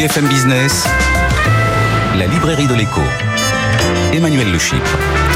BFM Business, la librairie de l'écho. Emmanuel Le Chypre.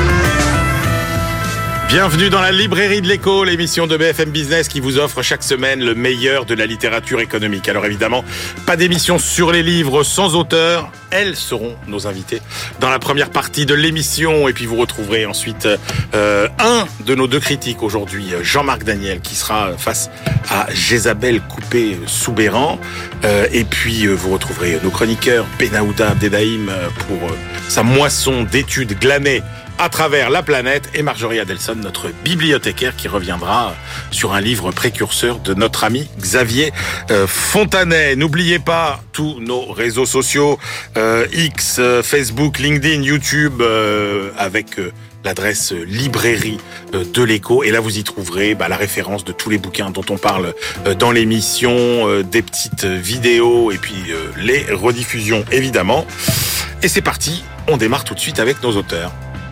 Bienvenue dans la librairie de l'écho, l'émission de BFM Business qui vous offre chaque semaine le meilleur de la littérature économique. Alors évidemment, pas d'émission sur les livres sans auteur. Elles seront nos invitées dans la première partie de l'émission. Et puis vous retrouverez ensuite un de nos deux critiques aujourd'hui, Jean-Marc Daniel, qui sera face à Jézabel Coupé-Soubeyran. Et puis vous retrouverez nos chroniqueurs Benaouda Abdelhaim pour sa moisson d'études glanées à travers la planète, et Marjorie Adelson, notre bibliothécaire, qui reviendra sur un livre précurseur de notre ami Xavier Fontanet. N'oubliez pas tous nos réseaux sociaux, X, Facebook, LinkedIn, YouTube, avec l'adresse librairie de l'écho. Et là, vous y trouverez la référence de tous les bouquins dont on parle dans l'émission, des petites vidéos et puis les rediffusions, évidemment. Et c'est parti, on démarre tout de suite avec nos auteurs.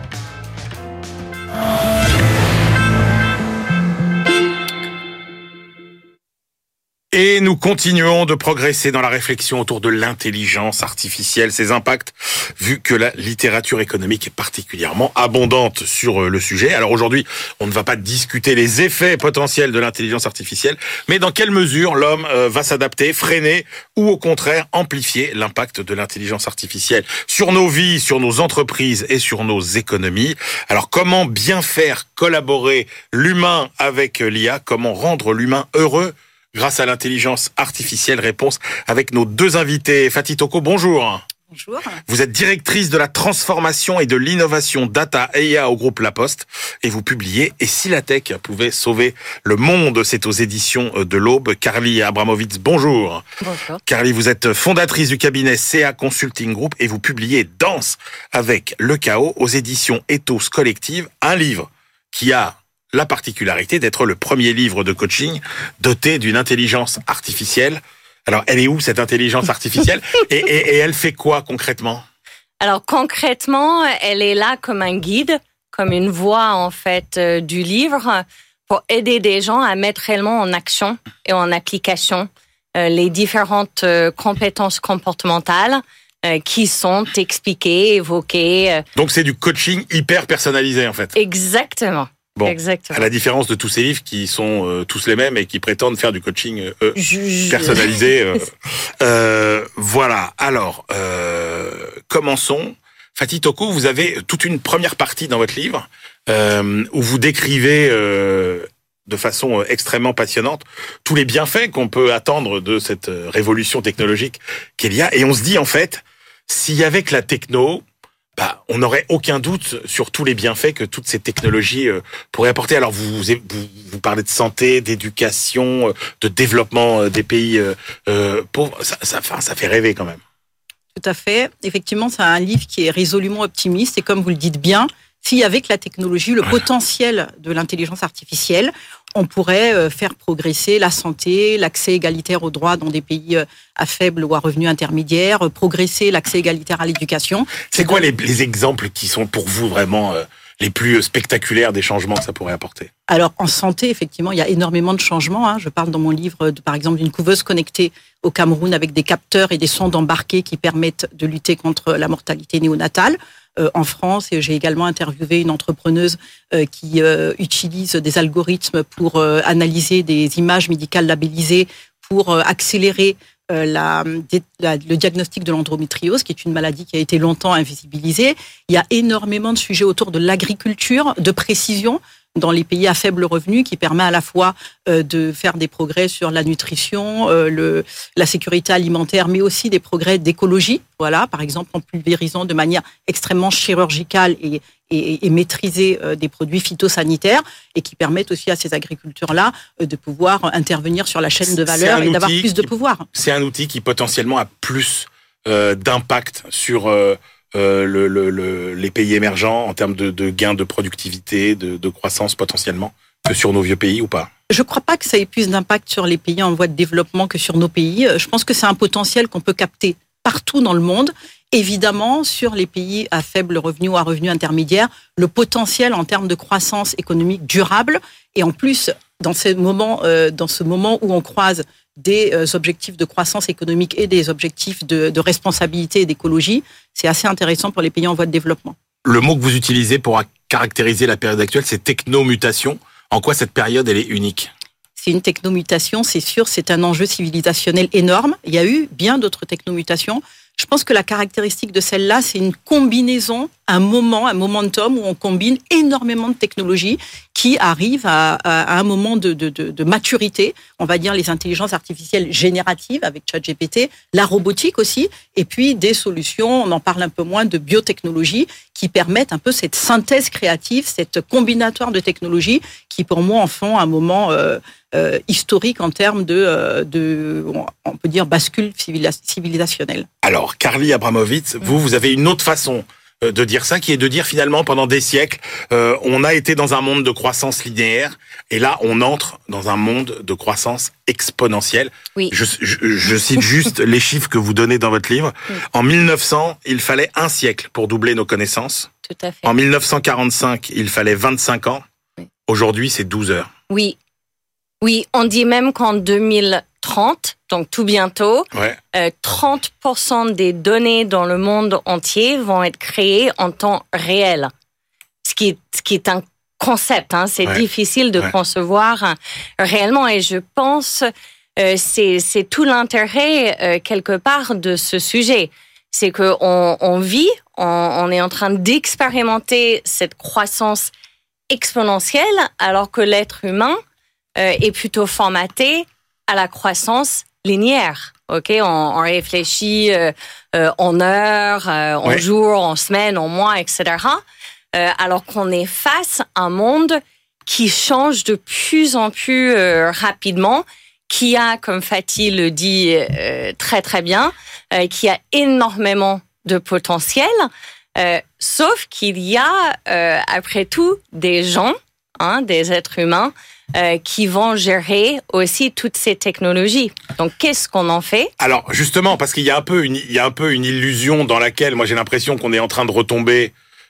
Et nous continuons de progresser dans la réflexion autour de l'intelligence artificielle, ses impacts, vu que la littérature économique est particulièrement abondante sur le sujet. Alors aujourd'hui, on ne va pas discuter les effets potentiels de l'intelligence artificielle, mais dans quelle mesure l'homme va s'adapter, freiner ou au contraire amplifier l'impact de l'intelligence artificielle sur nos vies, sur nos entreprises et sur nos économies. Alors comment bien faire collaborer l'humain avec l'IA? Comment rendre l'humain heureux grâce à l'intelligence artificielle? Réponse avec nos deux invités. Fatih Toko, bonjour. Bonjour. Vous êtes directrice de la transformation et de l'innovation Data IA au groupe La Poste et vous publiez « Et si la tech pouvait sauver le monde ?» C'est aux éditions de l'Aube. Carly Abramovitz, bonjour. Bonjour. Carly, vous êtes fondatrice du cabinet CA Consulting Group et vous publiez « Danse avec le chaos » aux éditions Ethos Collective, un livre qui a la particularité d'être le premier livre de coaching doté d'une intelligence artificielle. Alors, elle est où cette intelligence artificielle et elle fait quoi concrètement? Alors concrètement, elle est là comme un guide, comme une voix en fait du livre pour aider des gens à mettre réellement en action et en application les différentes compétences comportementales qui sont expliquées, évoquées. Donc c'est du coaching hyper personnalisé en fait. Exactement. Bon, exactement. À la différence de tous ces livres qui sont tous les mêmes et qui prétendent faire du coaching personnalisé. Voilà. Alors, commençons. Fatih Toko, vous avez toute une première partie dans votre livre où vous décrivez de façon extrêmement passionnante tous les bienfaits qu'on peut attendre de cette révolution technologique qu'est l'IA. Et on se dit, en fait, s'il y avait que la techno, on n'aurait aucun doute sur tous les bienfaits que toutes ces technologies pourraient apporter. Alors, vous parlez de santé, d'éducation, de développement des pays pauvres. Ça fait rêver quand même. Tout à fait. Effectivement, c'est un livre qui est résolument optimiste. Et comme vous le dites bien, s'il y avait que la technologie, le potentiel de l'intelligence artificielle, on pourrait faire progresser la santé, l'accès égalitaire aux droits dans des pays à faible ou à revenus intermédiaires, progresser l'accès égalitaire à l'éducation. C'est quoi les exemples qui sont pour vous vraiment les plus spectaculaires des changements que ça pourrait apporter? Alors, en santé, effectivement, il y a énormément de changements. Je parle dans mon livre, par exemple, d'une couveuse connectée au Cameroun avec des capteurs et des sondes embarquées qui permettent de lutter contre la mortalité néonatale. En France, et j'ai également interviewé une entrepreneuse qui utilise des algorithmes pour analyser des images médicales labellisées pour accélérer le diagnostic de l'endométriose, qui est une maladie qui a été longtemps invisibilisée. Il y a énormément de sujets autour de l'agriculture, de précision dans les pays à faible revenu, qui permet à la fois de faire des progrès sur la nutrition, la sécurité alimentaire, mais aussi des progrès d'écologie. Voilà, par exemple, en pulvérisant de manière extrêmement chirurgicale et maîtriser des produits phytosanitaires et qui permettent aussi à ces agriculteurs-là de pouvoir intervenir sur la chaîne de valeur et d'avoir plus de pouvoir. C'est un outil qui potentiellement a plus d'impact sur les pays émergents en termes de gains de productivité, de croissance potentiellement, que sur nos vieux pays ou pas? Je ne crois pas que ça ait plus d'impact sur les pays en voie de développement que sur nos pays. Je pense que c'est un potentiel qu'on peut capter partout dans le monde. Évidemment, sur les pays à faible revenu ou à revenu intermédiaire, le potentiel en termes de croissance économique durable et en plus, dans ce moment où on croise des objectifs de croissance économique et des objectifs de responsabilité et d'écologie, c'est assez intéressant pour les pays en voie de développement. Le mot que vous utilisez pour caractériser la période actuelle, c'est technomutation. En quoi cette période, elle est unique ? C'est une technomutation, c'est sûr, c'est un enjeu civilisationnel énorme. Il y a eu bien d'autres technomutations. Je pense que la caractéristique de celle-là, c'est une combinaison, un momentum où on combine énormément de technologies qui arrivent à un moment de maturité. On va dire les intelligences artificielles génératives avec ChatGPT, la robotique aussi, et puis des solutions, on en parle un peu moins, de biotechnologie qui permettent un peu cette synthèse créative, cette combinatoire de technologies qui pour moi en font un moment historique en termes on peut dire, bascule civilisationnelle. Alors, Carly Abramovic, vous avez une autre façon de dire ça, qui est de dire finalement, pendant des siècles, on a été dans un monde de croissance linéaire, et là, on entre dans un monde de croissance exponentielle. Oui. Je cite juste les chiffres que vous donnez dans votre livre. Oui. En 1900, il fallait 1 siècle pour doubler nos connaissances. Tout à fait. En 1945, il fallait 25 ans. Oui. Aujourd'hui, c'est 12 heures. Oui. Oui, on dit même qu'en 2030, donc tout bientôt, 30% des données dans le monde entier vont être créées en temps réel. Ce qui est un concept, c'est difficile de concevoir réellement. Et je pense c'est tout l'intérêt quelque part de ce sujet. C'est que on vit, on est en train d'expérimenter cette croissance exponentielle, alors que l'être humain est plutôt formaté à la croissance linéaire. Ok, on réfléchit en heures, en jours, en semaines, en mois, etc. Alors qu'on est face à un monde qui change de plus en plus rapidement, qui a, comme Fatih le dit très très bien, qui a énormément de potentiel. Sauf qu'il y a, après tout, des gens, des êtres humains, qui vont gérer aussi toutes ces technologies. Donc, qu'est-ce qu'on en fait ? Alors, justement, parce qu'il y a un peu une illusion dans laquelle, moi, j'ai l'impression qu'on est en train de retomber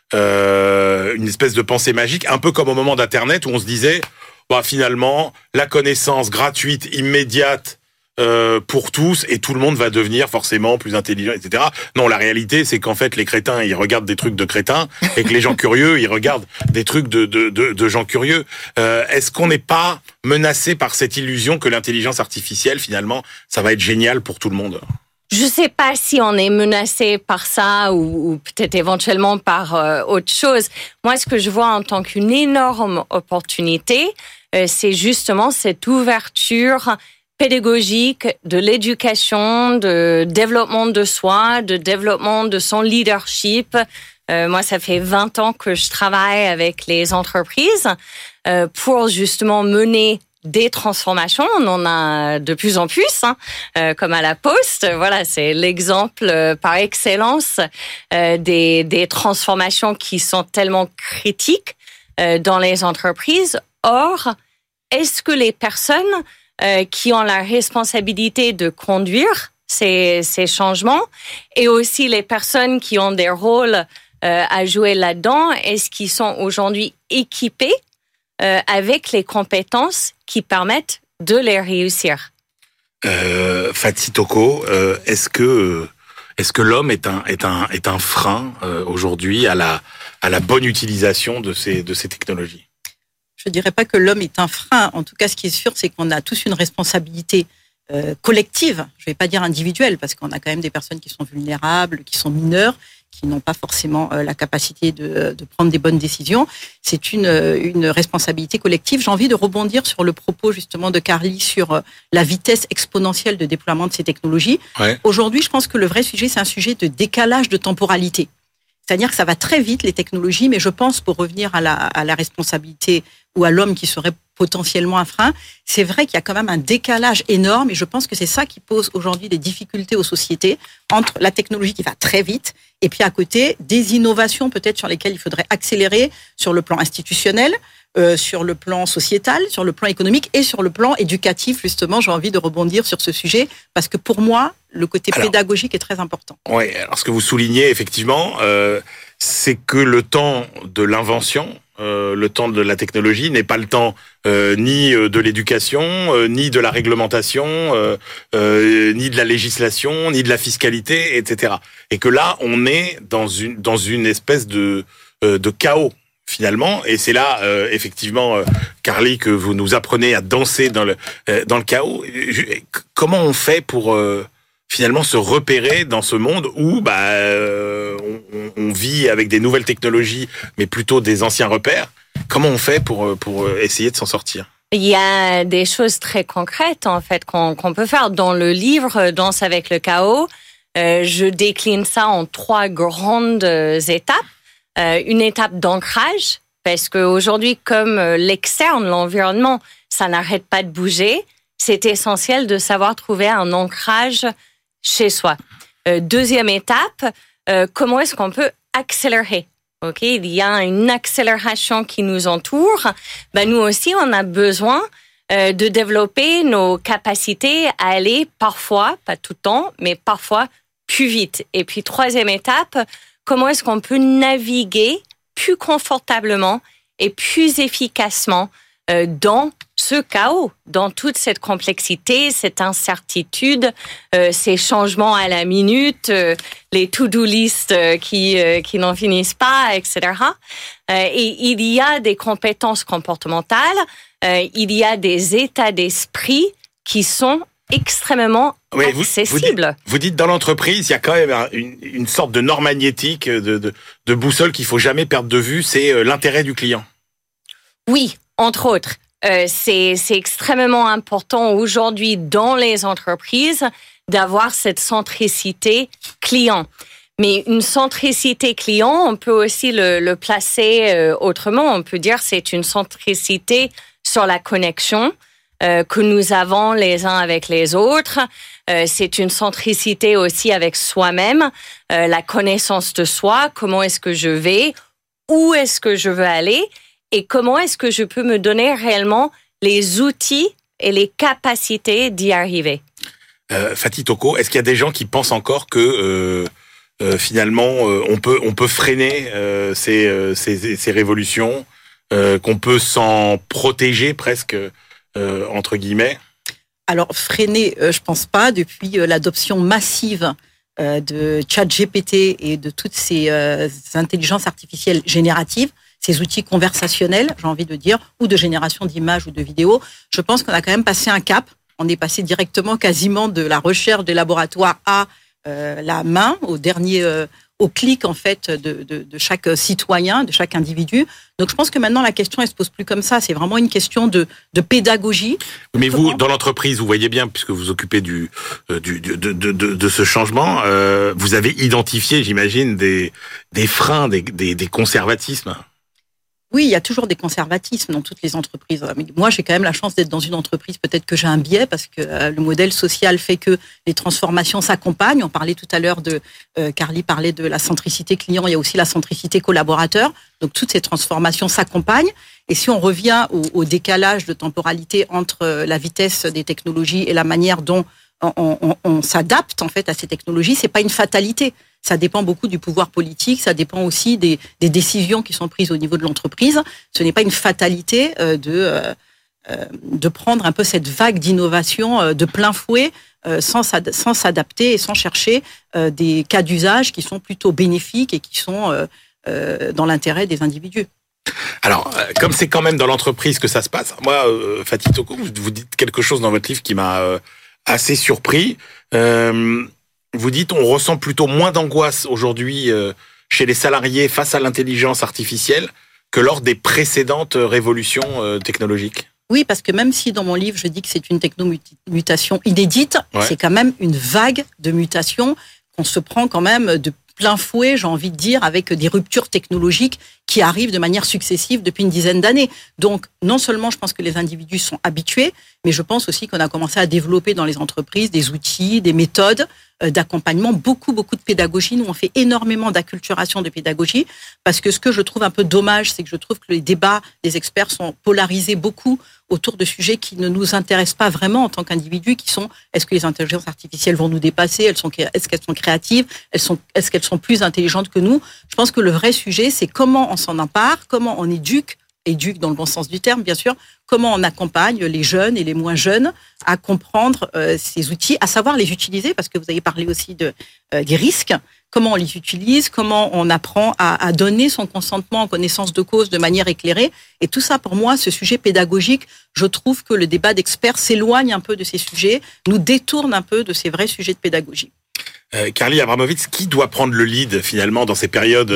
une espèce de pensée magique, un peu comme au moment d'Internet où on se disait, finalement, la connaissance gratuite, immédiate, pour tous, et tout le monde va devenir forcément plus intelligent, etc. Non, la réalité, c'est qu'en fait, les crétins, ils regardent des trucs de crétins, et que les gens curieux, ils regardent des trucs de gens curieux. Est-ce qu'on n'est pas menacé par cette illusion que l'intelligence artificielle, finalement, ça va être génial pour tout le monde ? Je sais pas si on est menacé par ça ou peut-être éventuellement par autre chose. Moi, ce que je vois en tant qu'une énorme opportunité, c'est justement cette ouverture pédagogique de l'éducation, de développement de soi, de développement de son leadership. Moi, ça fait 20 ans que je travaille avec les entreprises pour justement mener des transformations. On en a de plus en plus, comme à la Poste. Voilà, c'est l'exemple par excellence des transformations qui sont tellement critiques dans les entreprises. Or, est-ce que les personnes qui ont la responsabilité de conduire ces changements et aussi les personnes qui ont des rôles à jouer là-dedans, est-ce qu'ils sont aujourd'hui équipés avec les compétences qui permettent de les réussir? Fatih Toko, est-ce que l'homme est un frein aujourd'hui à la bonne utilisation de ces technologies? Je ne dirais pas que l'homme est un frein. En tout cas, ce qui est sûr, c'est qu'on a tous une responsabilité collective. Je ne vais pas dire individuelle, parce qu'on a quand même des personnes qui sont vulnérables, qui sont mineures, qui n'ont pas forcément la capacité de prendre des bonnes décisions. C'est une responsabilité collective. J'ai envie de rebondir sur le propos justement de Carly sur la vitesse exponentielle de déploiement de ces technologies. Ouais. Aujourd'hui, je pense que le vrai sujet, c'est un sujet de décalage de temporalité. C'est-à-dire que ça va très vite, les technologies, mais je pense, pour revenir à la responsabilité ou à l'homme qui serait potentiellement un frein, c'est vrai qu'il y a quand même un décalage énorme, et je pense que c'est ça qui pose aujourd'hui des difficultés aux sociétés, entre la technologie qui va très vite, et puis à côté, des innovations peut-être sur lesquelles il faudrait accélérer sur le plan institutionnel, sur le plan sociétal, sur le plan économique et sur le plan éducatif. Justement, j'ai envie de rebondir sur ce sujet, parce que pour moi, le côté pédagogique est très important. Oui, alors ce que vous soulignez, effectivement, c'est que le temps de l'invention, le temps de la technologie n'est pas le temps ni de l'éducation, ni de la réglementation, ni de la législation, ni de la fiscalité, etc. Et que là, on est dans une espèce de chaos finalement. Et c'est là, effectivement, Carly, que vous nous apprenez à danser dans le chaos. Comment on fait pour finalement se repérer dans ce monde où on vit avec des nouvelles technologies, mais plutôt des anciens repères? Comment on fait pour essayer de s'en sortir? Il y a des choses très concrètes en fait qu'on peut faire. Dans le livre Danse avec le chaos, je décline ça en 3 grandes étapes. Une étape d'ancrage, parce qu'aujourd'hui, comme l'externe, l'environnement, ça n'arrête pas de bouger, c'est essentiel de savoir trouver un ancrage chez soi. Deuxième étape, comment est-ce qu'on peut accélérer? Ok, il y a une accélération qui nous entoure. Nous aussi, on a besoin de développer nos capacités à aller parfois, pas tout le temps, mais parfois plus vite. Et puis, troisième étape, comment est-ce qu'on peut naviguer plus confortablement et plus efficacement dans ce chaos, dans toute cette complexité, cette incertitude, ces changements à la minute, les to-do list qui n'en finissent pas, etc. Et il y a des compétences comportementales, il y a des états d'esprit qui sont extrêmement accessibles. Vous dites dans l'entreprise, il y a quand même une sorte de norme magnétique, de boussole qu'il faut jamais perdre de vue, c'est l'intérêt du client. Oui, entre autres. C'est extrêmement important aujourd'hui dans les entreprises d'avoir cette centricité client. Mais une centricité client, on peut aussi le placer autrement. On peut dire c'est une centricité sur la connexion que nous avons les uns avec les autres. C'est une centricité aussi avec soi-même, la connaissance de soi, comment est-ce que je vais, où est-ce que je veux aller et comment est-ce que je peux me donner réellement les outils et les capacités d'y arriver. Fatih Toko, est-ce qu'il y a des gens qui pensent encore que finalement on peut freiner ces révolutions, qu'on peut s'en protéger presque entre guillemets? Alors freiner, je pense pas. Depuis l'adoption massive de ChatGPT et de toutes ces intelligences artificielles génératives, ces outils conversationnels, j'ai envie de dire, ou de génération d'images ou de vidéos, je pense qu'on a quand même passé un cap. On est passé directement quasiment de la recherche des laboratoires à la main, au clic en fait de chaque citoyen, de chaque individu. Donc je pense que maintenant la question elle se pose plus comme ça. C'est vraiment une question de pédagogie. Mais vous, dans l'entreprise, vous voyez bien, puisque vous occupez de ce changement, vous avez identifié, j'imagine, des freins, des conservatismes. Oui, il y a toujours des conservatismes dans toutes les entreprises. Mais moi, j'ai quand même la chance d'être dans une entreprise. Peut-être que j'ai un biais parce que le modèle social fait que les transformations s'accompagnent. On parlait tout à l'heure Carly parlait de la centricité client. Il y a aussi la centricité collaborateur. Donc, toutes ces transformations s'accompagnent. Et si on revient au décalage de temporalité entre la vitesse des technologies et la manière dont on s'adapte en fait à ces technologies, c'est pas une fatalité. Ça dépend beaucoup du pouvoir politique, ça dépend aussi des décisions qui sont prises au niveau de l'entreprise. Ce n'est pas une fatalité de prendre un peu cette vague d'innovation de plein fouet sans s'adapter et sans chercher des cas d'usage qui sont plutôt bénéfiques et qui sont dans l'intérêt des individus. Alors, comme c'est quand même dans l'entreprise que ça se passe, moi, Fatih Toko, vous dites quelque chose dans votre livre qui m'a assez surpris. Vous dites, on ressent plutôt moins d'angoisse aujourd'hui chez les salariés face à l'intelligence artificielle que lors des précédentes révolutions technologiques. Oui, parce que même si dans mon livre, je dis que c'est une technomutation inédite, c'est quand même une vague de mutations qu'on se prend quand même de plein fouet, j'ai envie de dire, avec des ruptures technologiques qui arrivent de manière successive depuis une dizaine d'années. Donc, non seulement je pense que les individus sont habitués, mais je pense aussi qu'on a commencé à développer dans les entreprises des outils, des méthodes d'accompagnement, beaucoup de pédagogie. Nous, on fait énormément d'acculturation de pédagogie, parce que ce que je trouve un peu dommage, c'est que je trouve que les débats des experts sont polarisés beaucoup autour de sujets qui ne nous intéressent pas vraiment en tant qu'individus, qui sont, est-ce que les intelligences artificielles vont nous dépasser? Est-ce qu'elles sont créatives? Est-ce qu'elles sont plus intelligentes que nous? Je pense que le vrai sujet, c'est comment on s'en empare, comment on éduque dans le bon sens du terme, bien sûr, comment on accompagne les jeunes et les moins jeunes à comprendre ces outils, à savoir les utiliser, parce que vous avez parlé aussi des risques, comment on les utilise, comment on apprend à donner son consentement en connaissance de cause de manière éclairée. Et tout ça, pour moi, ce sujet pédagogique, je trouve que le débat d'experts s'éloigne un peu de ces sujets, nous détourne un peu de ces vrais sujets de pédagogie. Carly Abramovic, qui doit prendre le lead finalement dans ces périodes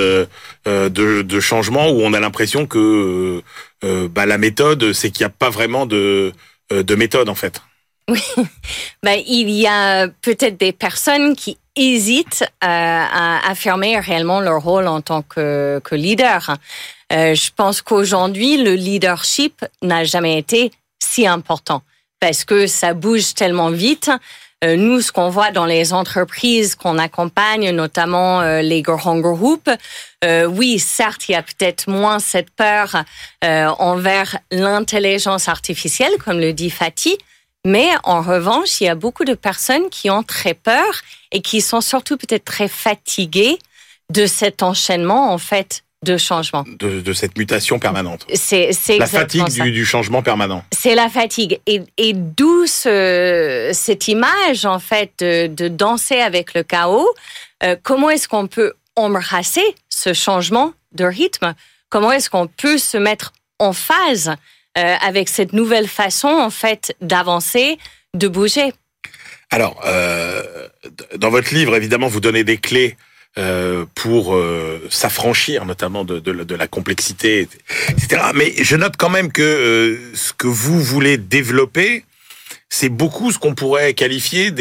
de changement où on a l'impression que la méthode, c'est qu'il n'y a pas vraiment de méthode en fait? Oui, il y a peut-être des personnes qui hésitent à affirmer réellement leur rôle en tant que leader. Je pense qu'aujourd'hui, le leadership n'a jamais été si important parce que ça bouge tellement vite. Nous, ce qu'on voit dans les entreprises qu'on accompagne, notamment les grands groupes, oui, certes, il y a peut-être moins cette peur envers l'intelligence artificielle, comme le dit Fatih, mais en revanche, il y a beaucoup de personnes qui ont très peur et qui sont surtout peut-être très fatiguées de cet enchaînement, en fait, de changement. De cette mutation permanente. C'est la fatigue du changement permanent. C'est la fatigue. Et d'où cette image, en fait, de danser avec le chaos. Comment est-ce qu'on peut embrasser ce changement de rythme? Comment est-ce qu'on peut se mettre en phase avec cette nouvelle façon, en fait, d'avancer, de bouger? Alors, dans votre livre, évidemment, vous donnez des clés pour s'affranchir notamment de la complexité, etc. Mais je note quand même que ce que vous voulez développer, c'est beaucoup ce qu'on pourrait qualifier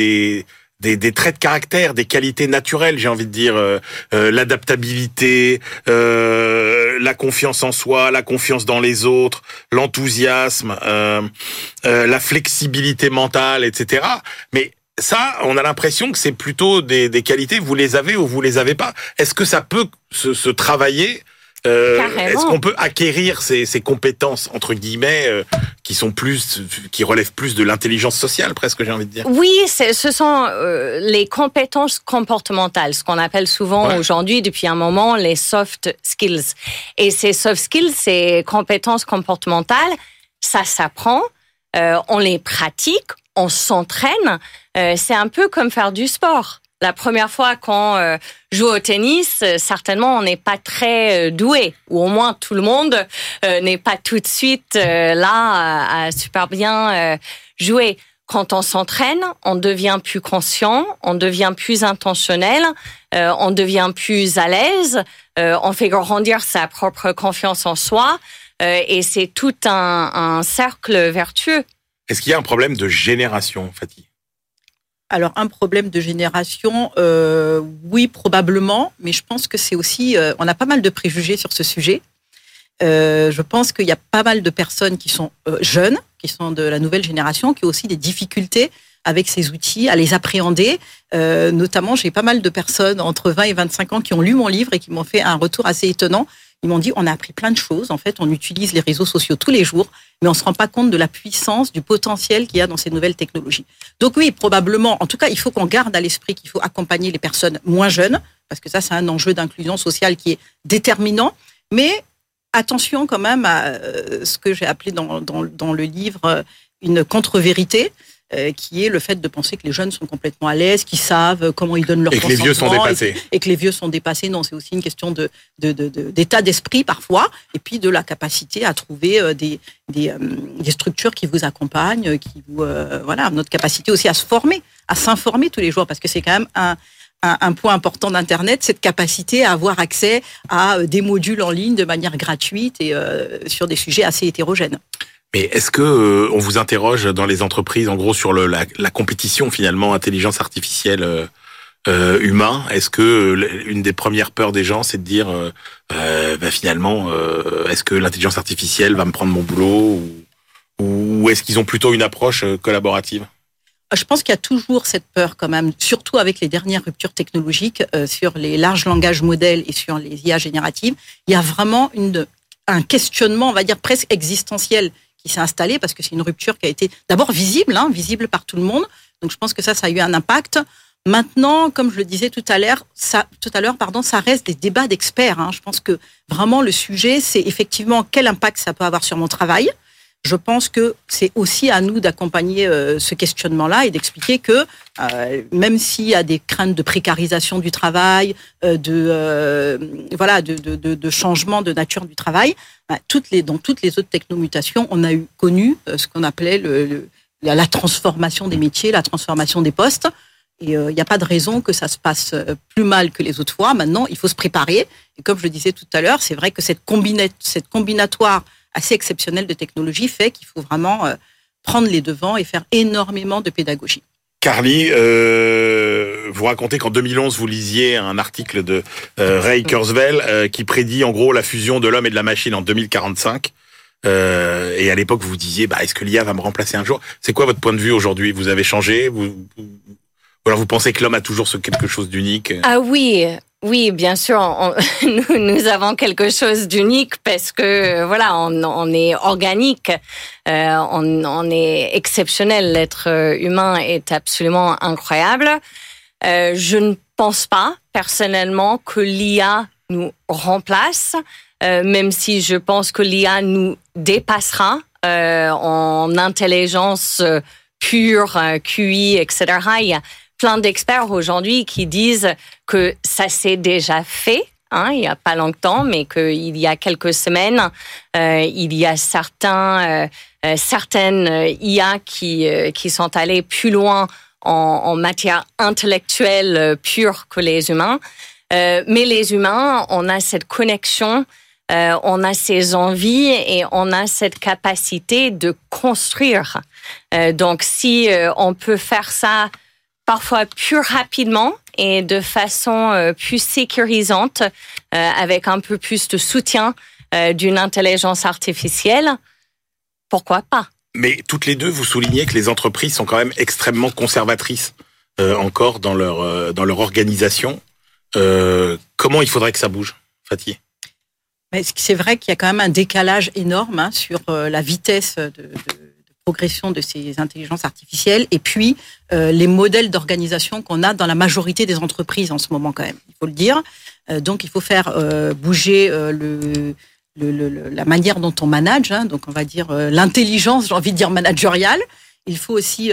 des traits de caractère, des qualités naturelles, j'ai envie de dire, l'adaptabilité, la confiance en soi, la confiance dans les autres, l'enthousiasme, la flexibilité mentale, etc. Mais ça, on a l'impression que c'est plutôt des qualités, vous les avez ou vous les avez pas. Est-ce que ça peut se travailler? Est-ce qu'on peut acquérir ces compétences, entre guillemets, qui relèvent plus de l'intelligence sociale, presque, j'ai envie de dire? Oui, ce sont les compétences comportementales, ce qu'on appelle souvent aujourd'hui, depuis un moment, les soft skills. Et ces soft skills, ces compétences comportementales, ça s'apprend, on les pratique, on s'entraîne. C'est un peu comme faire du sport. La première fois qu'on joue au tennis, certainement on n'est pas très doué, ou au moins tout le monde n'est pas tout de suite là à super bien jouer. Quand on s'entraîne, on devient plus conscient, on devient plus intentionnel, on devient plus à l'aise, on fait grandir sa propre confiance en soi, et c'est tout un cercle vertueux. Est-ce qu'il y a un problème de génération, Fatih? Alors, un problème de génération, oui, probablement, mais je pense que c'est aussi... on a pas mal de préjugés sur ce sujet. Je pense qu'il y a pas mal de personnes qui sont jeunes, qui sont de la nouvelle génération, qui ont aussi des difficultés avec ces outils, à les appréhender. Notamment, j'ai pas mal de personnes entre 20 et 25 ans qui ont lu mon livre et qui m'ont fait un retour assez étonnant. Ils m'ont dit, on a appris plein de choses. En fait, on utilise les réseaux sociaux tous les jours, mais on se rend pas compte de la puissance, du potentiel qu'il y a dans ces nouvelles technologies. Donc oui, probablement, en tout cas, il faut qu'on garde à l'esprit qu'il faut accompagner les personnes moins jeunes, parce que ça, c'est un enjeu d'inclusion sociale qui est déterminant. Mais attention quand même à ce que j'ai appelé dans le livre une contre-vérité, qui est le fait de penser que les jeunes sont complètement à l'aise, qu'ils savent comment ils donnent leur consentement. Et que les vieux sont dépassés. Et que les vieux sont dépassés. Non, c'est aussi une question d'état d'esprit parfois, et puis de la capacité à trouver des structures qui vous accompagnent, notre capacité aussi à se former, à s'informer tous les jours, parce que c'est quand même un point important d'Internet, cette capacité à avoir accès à des modules en ligne de manière gratuite et sur des sujets assez hétérogènes. Mais est-ce que on vous interroge dans les entreprises, en gros, sur la compétition finalement intelligence artificielle humain? Est-ce que une des premières peurs des gens, c'est de dire finalement, est-ce que l'intelligence artificielle va me prendre mon boulot, ou est-ce qu'ils ont plutôt une approche collaborative? Je pense qu'il y a toujours cette peur quand même, surtout avec les dernières ruptures technologiques sur les larges langages modèles et sur les IA génératives. Il y a vraiment un questionnement, on va dire presque existentiel, qui s'est installé parce que c'est une rupture qui a été d'abord visible par tout le monde. Donc je pense que ça a eu un impact. Maintenant, comme je le disais tout à l'heure, ça reste des débats d'experts. Je pense que vraiment le sujet, c'est effectivement quel impact ça peut avoir sur mon travail. Je pense que c'est aussi à nous d'accompagner ce questionnement-là et d'expliquer que même s'il y a des craintes de précarisation du travail, de changement de nature du travail, dans toutes les autres technomutations, on a connu ce qu'on appelait la transformation des métiers, la transformation des postes. Et il n'y a pas de raison que ça se passe plus mal que les autres fois. Maintenant, il faut se préparer. Et comme je le disais tout à l'heure, c'est vrai que cette combinatoire assez exceptionnelle de technologie fait qu'il faut vraiment prendre les devants et faire énormément de pédagogie. Carly, vous racontez qu'en 2011, vous lisiez un article de Ray Kurzweil qui prédit en gros la fusion de l'homme et de la machine en 2045. Et à l'époque, vous vous disiez, est-ce que l'IA va me remplacer un jour ? C'est quoi votre point de vue aujourd'hui ? Vous avez changé ? Ou alors vous pensez que l'homme a toujours quelque chose d'unique ? Ah oui, bien sûr, nous avons quelque chose d'unique parce que on est organique, on est exceptionnel. L'être humain est absolument incroyable. Je ne pense pas personnellement que l'IA nous remplace, même si je pense que l'IA nous dépassera en intelligence pure, QI, etc. Il y a plein d'experts aujourd'hui qui disent que ça s'est déjà fait, il y a pas longtemps, mais qu'il y a quelques semaines, il y a certaines IA qui sont allées plus loin en matière intellectuelle pure que les humains. Mais les humains, on a cette connexion, on a ces envies et on a cette capacité de construire. Donc si on peut faire ça parfois plus rapidement et de façon plus sécurisante, avec un peu plus de soutien d'une intelligence artificielle, pourquoi pas ? Mais toutes les deux, vous soulignez que les entreprises sont quand même extrêmement conservatrices encore dans leur organisation. Comment il faudrait que ça bouge, Fatih ? Mais c'est vrai qu'il y a quand même un décalage énorme sur la vitesse de progression de ces intelligences artificielles et puis les modèles d'organisation qu'on a dans la majorité des entreprises en ce moment quand même, il faut le dire. Donc il faut faire bouger la manière dont on manage, donc on va dire l'intelligence, j'ai envie de dire managériale. Il faut aussi, il y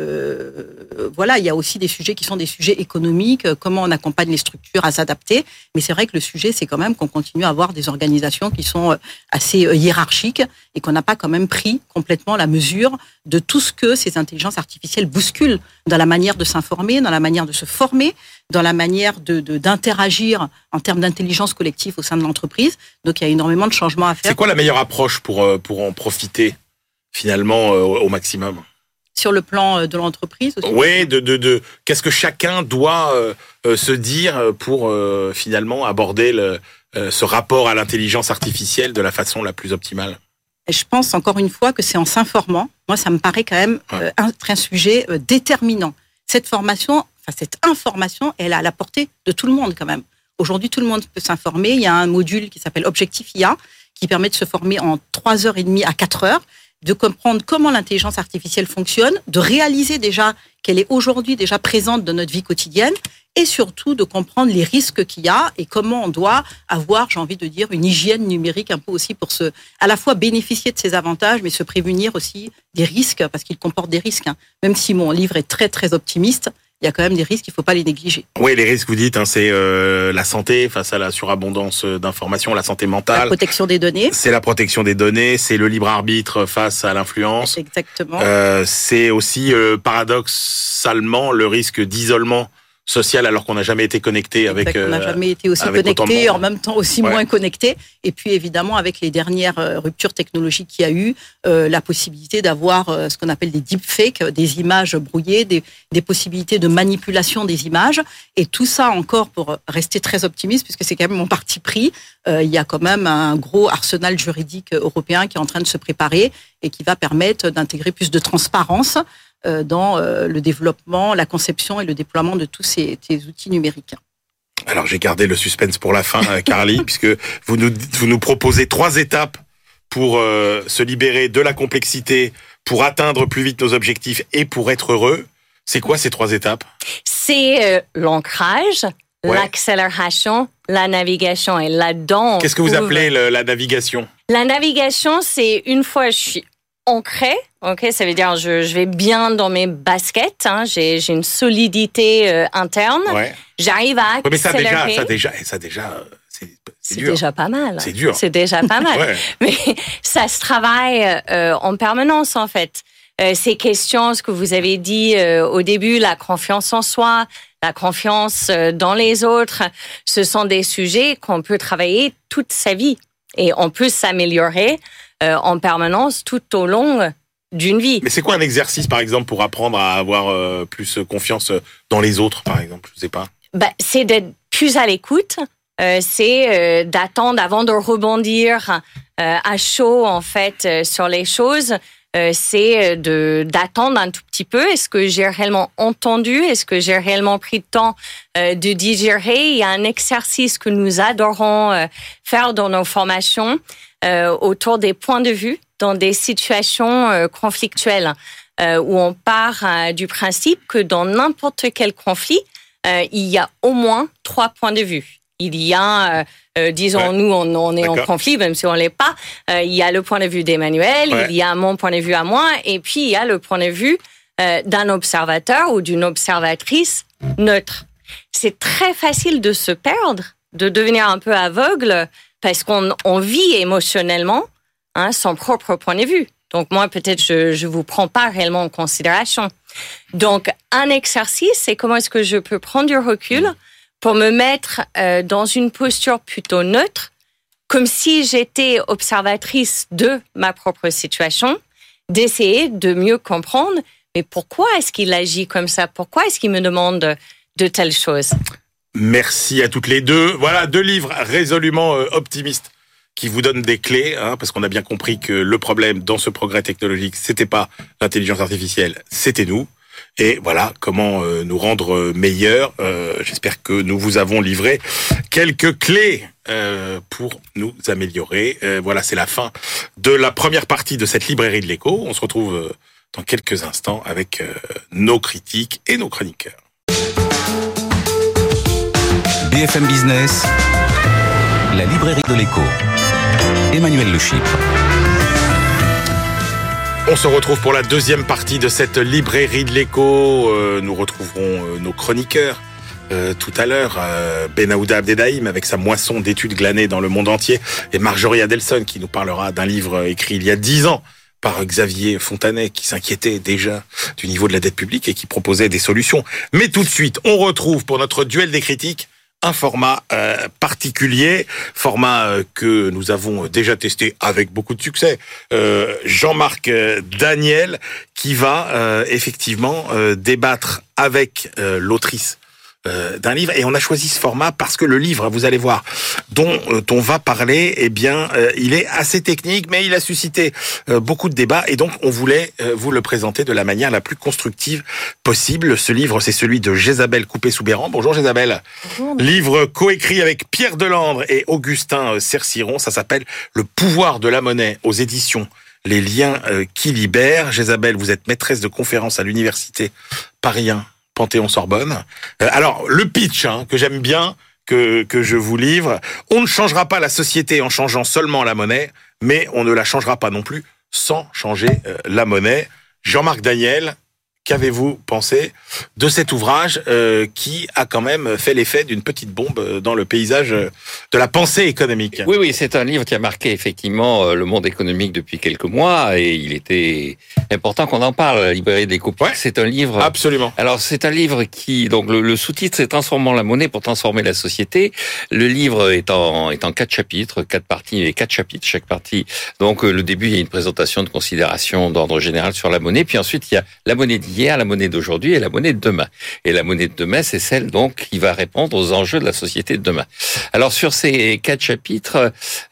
a aussi des sujets qui sont des sujets économiques, comment on accompagne les structures à s'adapter. Mais c'est vrai que le sujet, c'est quand même qu'on continue à avoir des organisations qui sont assez hiérarchiques et qu'on n'a pas quand même pris complètement la mesure de tout ce que ces intelligences artificielles bousculent dans la manière de s'informer, dans la manière de se former, dans la manière d'interagir en termes d'intelligence collective au sein de l'entreprise. Donc il y a énormément de changements à faire. C'est quoi la meilleure approche pour en profiter finalement au maximum ? Sur le plan de l'entreprise aussi. Oui, qu'est-ce que chacun doit se dire pour finalement aborder ce rapport à l'intelligence artificielle de la façon la plus optimale ? Et je pense encore une fois que c'est en s'informant. Moi, ça me paraît quand même un sujet déterminant. Cette information, elle est à la portée de tout le monde quand même. Aujourd'hui, tout le monde peut s'informer. Il y a un module qui s'appelle Objectif IA qui permet de se former en 3h30 à 4h. De comprendre comment l'intelligence artificielle fonctionne, de réaliser déjà qu'elle est aujourd'hui déjà présente dans notre vie quotidienne et surtout de comprendre les risques qu'il y a et comment on doit avoir, j'ai envie de dire, une hygiène numérique un peu aussi pour à la fois bénéficier de ses avantages mais se prémunir aussi des risques parce qu'il comporte des risques. Même si mon livre est très très optimiste, il y a quand même des risques, il ne faut pas les négliger. Oui, les risques, vous dites, c'est la santé face à la surabondance d'informations, la santé mentale. La protection des données. C'est la protection des données, c'est le libre arbitre face à l'influence. Exactement. C'est aussi, paradoxalement, le risque d'isolement social alors qu'on n'a jamais été connecté avec. On n'a jamais été aussi connecté et en même temps aussi moins connecté. Et puis évidemment avec les dernières ruptures technologiques qu'il y a eu, la possibilité d'avoir ce qu'on appelle des deepfakes, des images brouillées, des possibilités de manipulation des images. Et tout ça encore pour rester très optimiste puisque c'est quand même mon parti pris. Il y a quand même un gros arsenal juridique européen qui est en train de se préparer et qui va permettre d'intégrer plus de transparence dans le développement, la conception et le déploiement de tous ces outils numériques. Alors j'ai gardé le suspense pour la fin, Carly, puisque vous nous proposez 3 étapes pour se libérer de la complexité, pour atteindre plus vite nos objectifs et pour être heureux. C'est quoi ces 3 étapes ? C'est l'ancrage, l'accélération, la navigation. Et là-dedans... Qu'est-ce que vous appelez la navigation ? La navigation, c'est une fois je suis ancrée, ok, ça veut dire je vais bien dans mes baskets, hein, j'ai une solidité interne, j'arrive à accélérer. Mais ça déjà, c'est dur. Déjà pas mal. C'est dur. C'est déjà pas mal. Mais ça se travaille en permanence, en fait. Ces questions, ce que vous avez dit au début, la confiance en soi, la confiance dans les autres, ce sont des sujets qu'on peut travailler toute sa vie. Et on peut s'améliorer en permanence tout au long d'une vie. Mais c'est quoi un exercice, par exemple, pour apprendre à avoir plus confiance dans les autres, par exemple ? Je sais pas. C'est d'être plus à l'écoute. C'est d'attendre avant de rebondir à chaud, en fait, sur les choses. C'est d'attendre un tout petit peu. Est-ce que j'ai réellement entendu? Est-ce que j'ai réellement pris le temps de digérer? Il y a un exercice que nous adorons faire dans nos formations autour des points de vue dans des situations conflictuelles où on part du principe que dans n'importe quel conflit, il y a au moins 3 points de vue. Il y a, disons-nous, on est en conflit, même si on l'est pas. Il y a le point de vue d'Emmanuel, il y a mon point de vue à moi, et puis il y a le point de vue d'un observateur ou d'une observatrice neutre. C'est très facile de se perdre, de devenir un peu aveugle, parce qu'on vit émotionnellement son propre point de vue. Donc moi, peut-être, je vous prends pas réellement en considération. Donc, un exercice, c'est comment est-ce que je peux prendre du recul pour me mettre dans une posture plutôt neutre, comme si j'étais observatrice de ma propre situation, d'essayer de mieux comprendre, mais pourquoi est-ce qu'il agit comme ça? Pourquoi est-ce qu'il me demande de telles choses? Merci à toutes les deux. Voilà 2 livres résolument optimistes qui vous donnent des clés, parce qu'on a bien compris que le problème dans ce progrès technologique, c'était pas l'intelligence artificielle, c'était nous. Et voilà comment nous rendre meilleurs. J'espère que nous vous avons livré quelques clés pour nous améliorer. Voilà, c'est la fin de la première partie de cette librairie de l'écho. On se retrouve dans quelques instants avec nos critiques et nos chroniqueurs. BFM Business, la librairie de l'écho. Emmanuel Le Chypre. On se retrouve pour la deuxième partie de cette librairie de l'écho. Nous retrouverons nos chroniqueurs tout à l'heure. Benaouda Abdedaïm avec sa moisson d'études glanées dans le monde entier. Et Marjorie Adelson qui nous parlera d'un livre écrit il y a 10 ans par Xavier Fontanet qui s'inquiétait déjà du niveau de la dette publique et qui proposait des solutions. Mais tout de suite, on retrouve pour notre duel des critiques un format particulier, format que nous avons déjà testé avec beaucoup de succès. Jean-Marc Daniel qui va effectivement débattre avec l'autrice d'un livre, et on a choisi ce format parce que le livre, vous allez voir, dont on va parler, eh bien, il est assez technique, mais il a suscité beaucoup de débats, et donc on voulait vous le présenter de la manière la plus constructive possible. Ce livre, c'est celui de Jézabel Coupé-Soubeyran. Bonjour Jézabel. Bonjour. Livre coécrit avec Pierre Delandre et Augustin Cerciron. Ça s'appelle Le pouvoir de la monnaie aux éditions Les liens qui libèrent. Jézabel, vous êtes maîtresse de conférences à l'université Paris 1 Panthéon-Sorbonne. Alors, le pitch que j'aime bien, que je vous livre, on ne changera pas la société en changeant seulement la monnaie, mais on ne la changera pas non plus sans changer la monnaie. Jean-Marc Daniel, qu'avez-vous pensé de cet ouvrage qui a quand même fait l'effet d'une petite bombe dans le paysage de la pensée économique? Oui, c'est un livre qui a marqué effectivement le monde économique depuis quelques mois, et il était important qu'on en parle. La librairie de l'écho. Ouais, c'est un livre. Absolument. Alors c'est un livre qui, donc le sous-titre, c'est Transformons la monnaie pour transformer la société. Le livre est en 4 chapitres, 4 parties et 4 chapitres chaque partie. Donc le début, il y a une présentation de considérations d'ordre général sur la monnaie, puis ensuite il y a la monnaie d'hier, d'hier, la monnaie d'aujourd'hui et la monnaie de demain. Et la monnaie de demain, c'est celle donc qui va répondre aux enjeux de la société de demain. Alors sur ces 4 chapitres,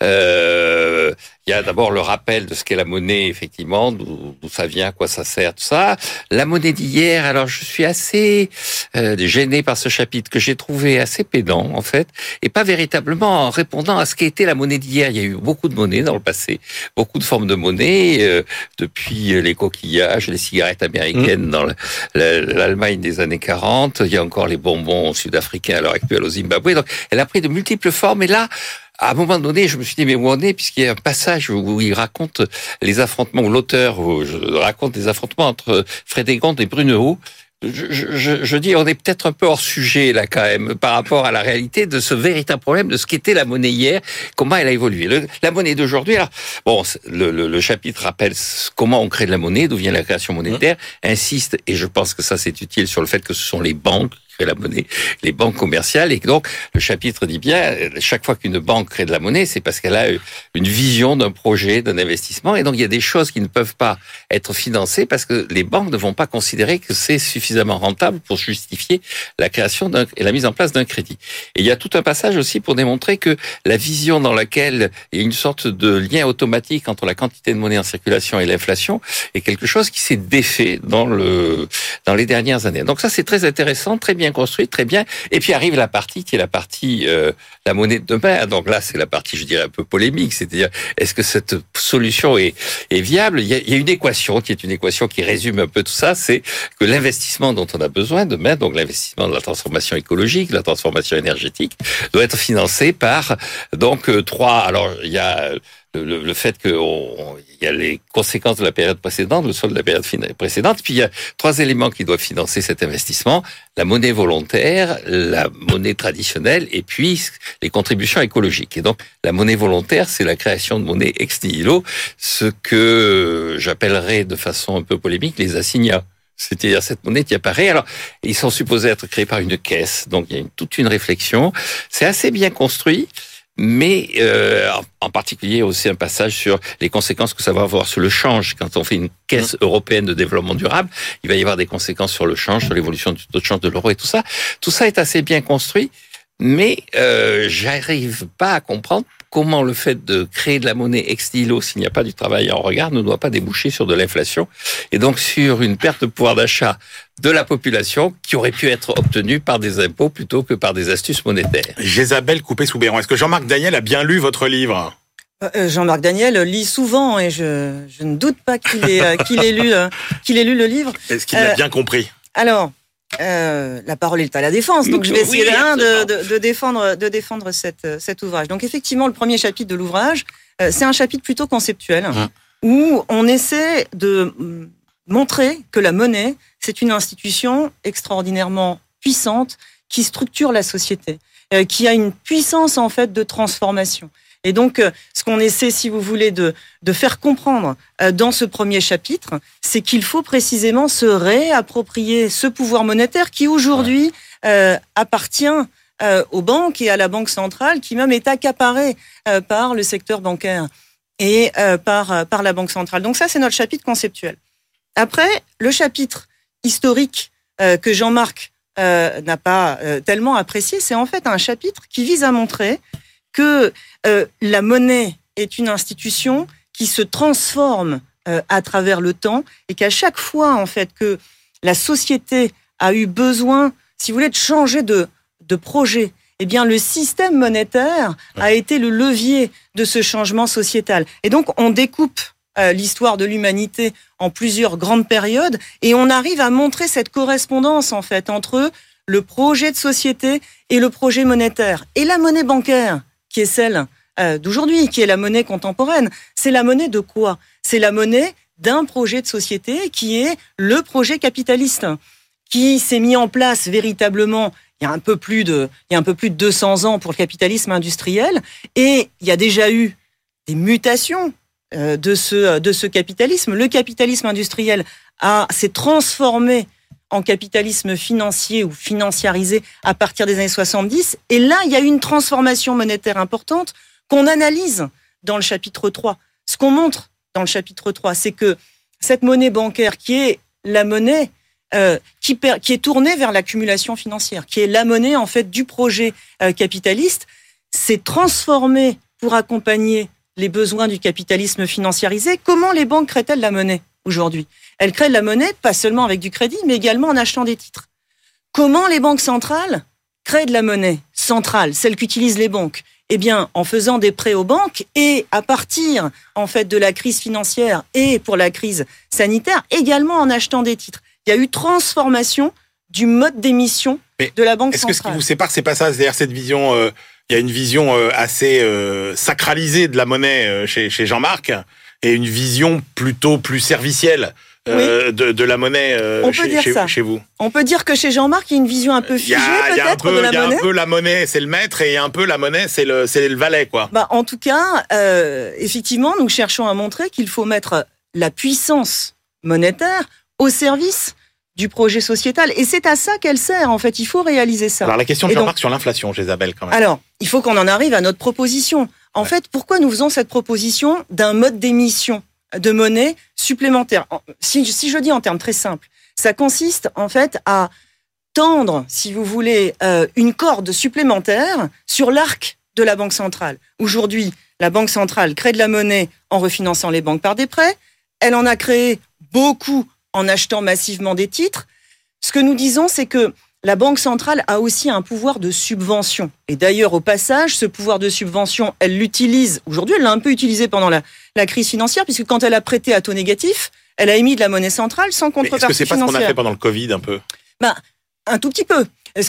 il y a d'abord le rappel de ce qu'est la monnaie, effectivement, d'où ça vient, à quoi ça sert, tout ça. La monnaie d'hier, alors je suis assez gêné par ce chapitre que j'ai trouvé assez pédant, en fait, et pas véritablement en répondant à ce qu'était la monnaie d'hier. Il y a eu beaucoup de monnaies dans le passé, beaucoup de formes de monnaie, depuis les coquillages, les cigarettes américaines dans l'Allemagne des années 40. Il y a encore les bonbons sud-africains à l'heure actuelle au Zimbabwe. Donc, elle a pris de multiples formes, et là, à un moment donné, je me suis dit, mais où on est, puisqu'il y a un passage où il raconte les affrontements, où l'auteur raconte les affrontements entre Frédégonde et Brunehaut. Je dis, on est peut-être un peu hors sujet, là, quand même, par rapport à la réalité de ce véritable problème de ce qu'était la monnaie hier, comment elle a évolué. La monnaie d'aujourd'hui, alors, bon, le chapitre rappelle comment on crée de la monnaie, d'où vient la création monétaire, insiste, et je pense que ça, c'est utile, sur le fait que ce sont les banques qui créent la monnaie, les banques commerciales, et donc, le chapitre dit bien, chaque fois qu'une banque crée de la monnaie, c'est parce qu'elle a une vision d'un projet, d'un investissement, et donc, il y a des choses qui ne peuvent pas être financées parce que les banques ne vont pas considérer que c'est suffisamment rentable pour justifier la création et la mise en place d'un crédit. Et il y a tout un passage aussi pour démontrer que la vision dans laquelle il y a une sorte de lien automatique entre la quantité de monnaie en circulation et l'inflation est quelque chose qui s'est défait dans les dernières années. Donc ça, c'est très intéressant, très bien construit, très bien. Et puis arrive la partie qui est la partie la monnaie de demain. Donc là, c'est la partie, je dirais, un peu polémique. C'est-à-dire, est-ce que cette solution est viable? Il y a une équation qui est une équation qui résume un peu tout ça, c'est que l'investissement dont on a besoin demain, donc l'investissement de la transformation écologique, de la transformation énergétique, doit être financé par donc 3. Alors il y a le fait qu'il y a les conséquences de la période précédente, le solde de la période précédente, puis il y a 3 éléments qui doivent financer cet investissement: la monnaie volontaire, la monnaie traditionnelle, et puis les contributions écologiques. Et donc la monnaie volontaire, c'est la création de monnaie ex nihilo, ce que j'appellerais de façon un peu polémique les assignats. C'est-à-dire cette monnaie qui apparaît. Alors, ils sont supposés être créés par une caisse, donc il y a toute une réflexion. C'est assez bien construit, mais en particulier aussi un passage sur les conséquences que ça va avoir sur le change. Quand on fait une caisse européenne de développement durable, il va y avoir des conséquences sur le change, sur l'évolution du taux de change de l'euro et tout ça. Tout ça est assez bien construit, mais j'arrive pas à comprendre comment le fait de créer de la monnaie ex nihilo, s'il n'y a pas du travail en regard, ne doit pas déboucher sur de l'inflation et donc sur une perte de pouvoir d'achat de la population qui aurait pu être obtenue par des impôts plutôt que par des astuces monétaires. Jésabelle Coupé-Soubeyran, est-ce que Jean-Marc Daniel a bien lu votre livre ? Jean-Marc Daniel lit souvent et je ne doute pas qu'il ait lu le livre. Est-ce qu'il l'a bien compris ? Alors, la parole est à la défense, donc je vais essayer de défendre cet ouvrage. Donc effectivement, le premier chapitre de l'ouvrage, c'est un chapitre plutôt conceptuel, où on essaie de montrer que la monnaie, c'est une institution extraordinairement puissante qui structure la société, qui a une puissance en fait de transformation. Et donc, ce qu'on essaie, si vous voulez, de faire comprendre dans ce premier chapitre, c'est qu'il faut précisément se réapproprier ce pouvoir monétaire qui aujourd'hui appartient aux banques et à la Banque centrale, qui même est accaparé par le secteur bancaire et par la Banque centrale. Donc ça, c'est notre chapitre conceptuel. Après, le chapitre historique que Jean-Marc n'a pas tellement apprécié, c'est en fait un chapitre qui vise à montrer que la monnaie est une institution qui se transforme à travers le temps et qu'à chaque fois en fait que la société a eu besoin, si vous voulez, de changer de projet, eh bien le système monétaire a été le levier de ce changement sociétal. Et donc on découpe l'histoire de l'humanité en plusieurs grandes périodes et on arrive à montrer cette correspondance en fait entre le projet de société et le projet monétaire. Et la monnaie bancaire, qui est celle d'aujourd'hui, qui est la monnaie contemporaine, c'est la monnaie de quoi ? C'est la monnaie d'un projet de société qui est le projet capitaliste, qui s'est mis en place véritablement il y a un peu plus de 200 ans pour le capitalisme industriel, et il y a déjà eu des mutations de ce capitalisme. Le capitalisme industriel s'est transformé en capitalisme financier ou financiarisé à partir des années 70. Et là, il y a eu une transformation monétaire importante qu'on analyse dans le chapitre 3. Ce qu'on montre dans le chapitre 3, c'est que cette monnaie bancaire qui est la monnaie qui est tournée vers l'accumulation financière, qui est la monnaie en fait du projet capitaliste. C'est transformé pour accompagner les besoins du capitalisme financiarisé. Comment les banques créent-elles la monnaie aujourd'hui ? Elles créent la monnaie pas seulement avec du crédit, mais également en achetant des titres. Comment les banques centrales créent de la monnaie centrale, celle qu'utilisent les banques ? Eh bien, en faisant des prêts aux banques et à partir, en fait, de la crise financière et pour la crise sanitaire, également en achetant des titres. Il y a eu transformation du mode d'émission de la banque centrale. Est-ce que ce qui vous sépare, c'est pas ça ? C'est-à-dire cette vision, il y a une vision assez sacralisée de la monnaie chez Jean-Marc et une vision plutôt plus servicielle. De la monnaie chez vous. On peut dire que chez Jean-Marc, il y a une vision un peu figée peut-être de la monnaie. Il y a un peu la monnaie, c'est le maître, et un peu la monnaie, c'est le valet, quoi. En tout cas, effectivement, nous cherchons à montrer qu'il faut mettre la puissance monétaire au service du projet sociétal. Et c'est à ça qu'elle sert, en fait. Il faut réaliser ça. Alors, la question de Jean-Marc sur l'inflation, Isabelle, quand même. Alors, il faut qu'on en arrive à notre proposition. En fait, pourquoi nous faisons cette proposition d'un mode d'émission de monnaie supplémentaire? Si je dis en termes très simples, ça consiste en fait à tendre, si vous voulez, une corde supplémentaire sur l'arc de la Banque centrale. Aujourd'hui, la Banque centrale crée de la monnaie en refinançant les banques par des prêts. Elle en a créé beaucoup en achetant massivement des titres. Ce que nous disons, c'est que la Banque centrale a aussi un pouvoir de subvention. Et d'ailleurs, au passage, ce pouvoir de subvention, elle l'utilise. Aujourd'hui, elle l'a un peu utilisé pendant la crise financière, puisque quand elle a prêté à taux négatif, elle a émis de la monnaie centrale sans contrepartie financière. Est-ce que c'est pas ce qu'on a fait pendant le Covid, un peu ? Un tout petit peu. Ce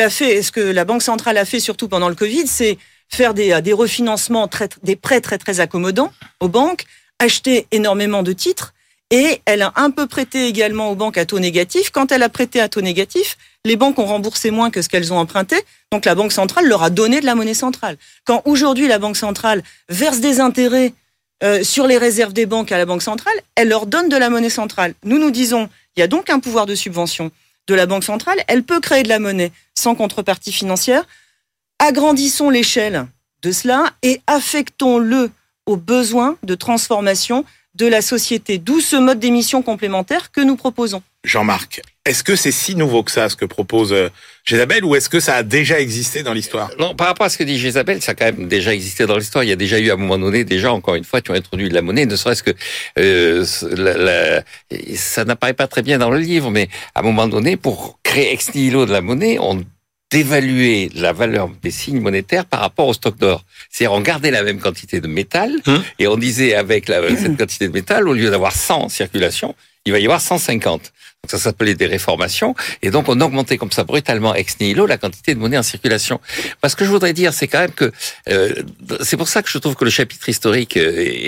que la Banque centrale a fait surtout pendant le Covid, c'est faire des refinancements, des prêts très, très accommodants aux banques, acheter énormément de titres. Et elle a un peu prêté également aux banques à taux négatif. Quand elle a prêté à taux négatif, les banques ont remboursé moins que ce qu'elles ont emprunté. Donc la Banque centrale leur a donné de la monnaie centrale. Quand aujourd'hui la Banque centrale verse des intérêts sur les réserves des banques à la Banque centrale, elle leur donne de la monnaie centrale. Nous disons, il y a donc un pouvoir de subvention de la Banque centrale. Elle peut créer de la monnaie sans contrepartie financière. Agrandissons l'échelle de cela et affectons-le aux besoins de transformation de la société, d'où ce mode d'émission complémentaire que nous proposons. Jean-Marc, est-ce que c'est si nouveau que ça, ce que propose Isabelle, ou est-ce que ça a déjà existé dans l'histoire ? Non, par rapport à ce que dit Isabelle, ça a quand même déjà existé dans l'histoire. Il y a déjà eu à un moment donné, encore une fois, qui ont introduit de la monnaie, ne serait-ce que ça n'apparaît pas très bien dans le livre, mais à un moment donné, pour créer ex nihilo de la monnaie, on d'évaluer la valeur des signes monétaires par rapport au stock d'or. C'est-à-dire, on gardait la même quantité de métal, et on disait avec cette quantité de métal, au lieu d'avoir 100 en circulation, il va y avoir 150. Donc ça s'appelait des réformations, et donc on augmentait comme ça brutalement ex nihilo la quantité de monnaie en circulation. Parce que je voudrais dire, c'est quand même que c'est pour ça que je trouve que le chapitre historique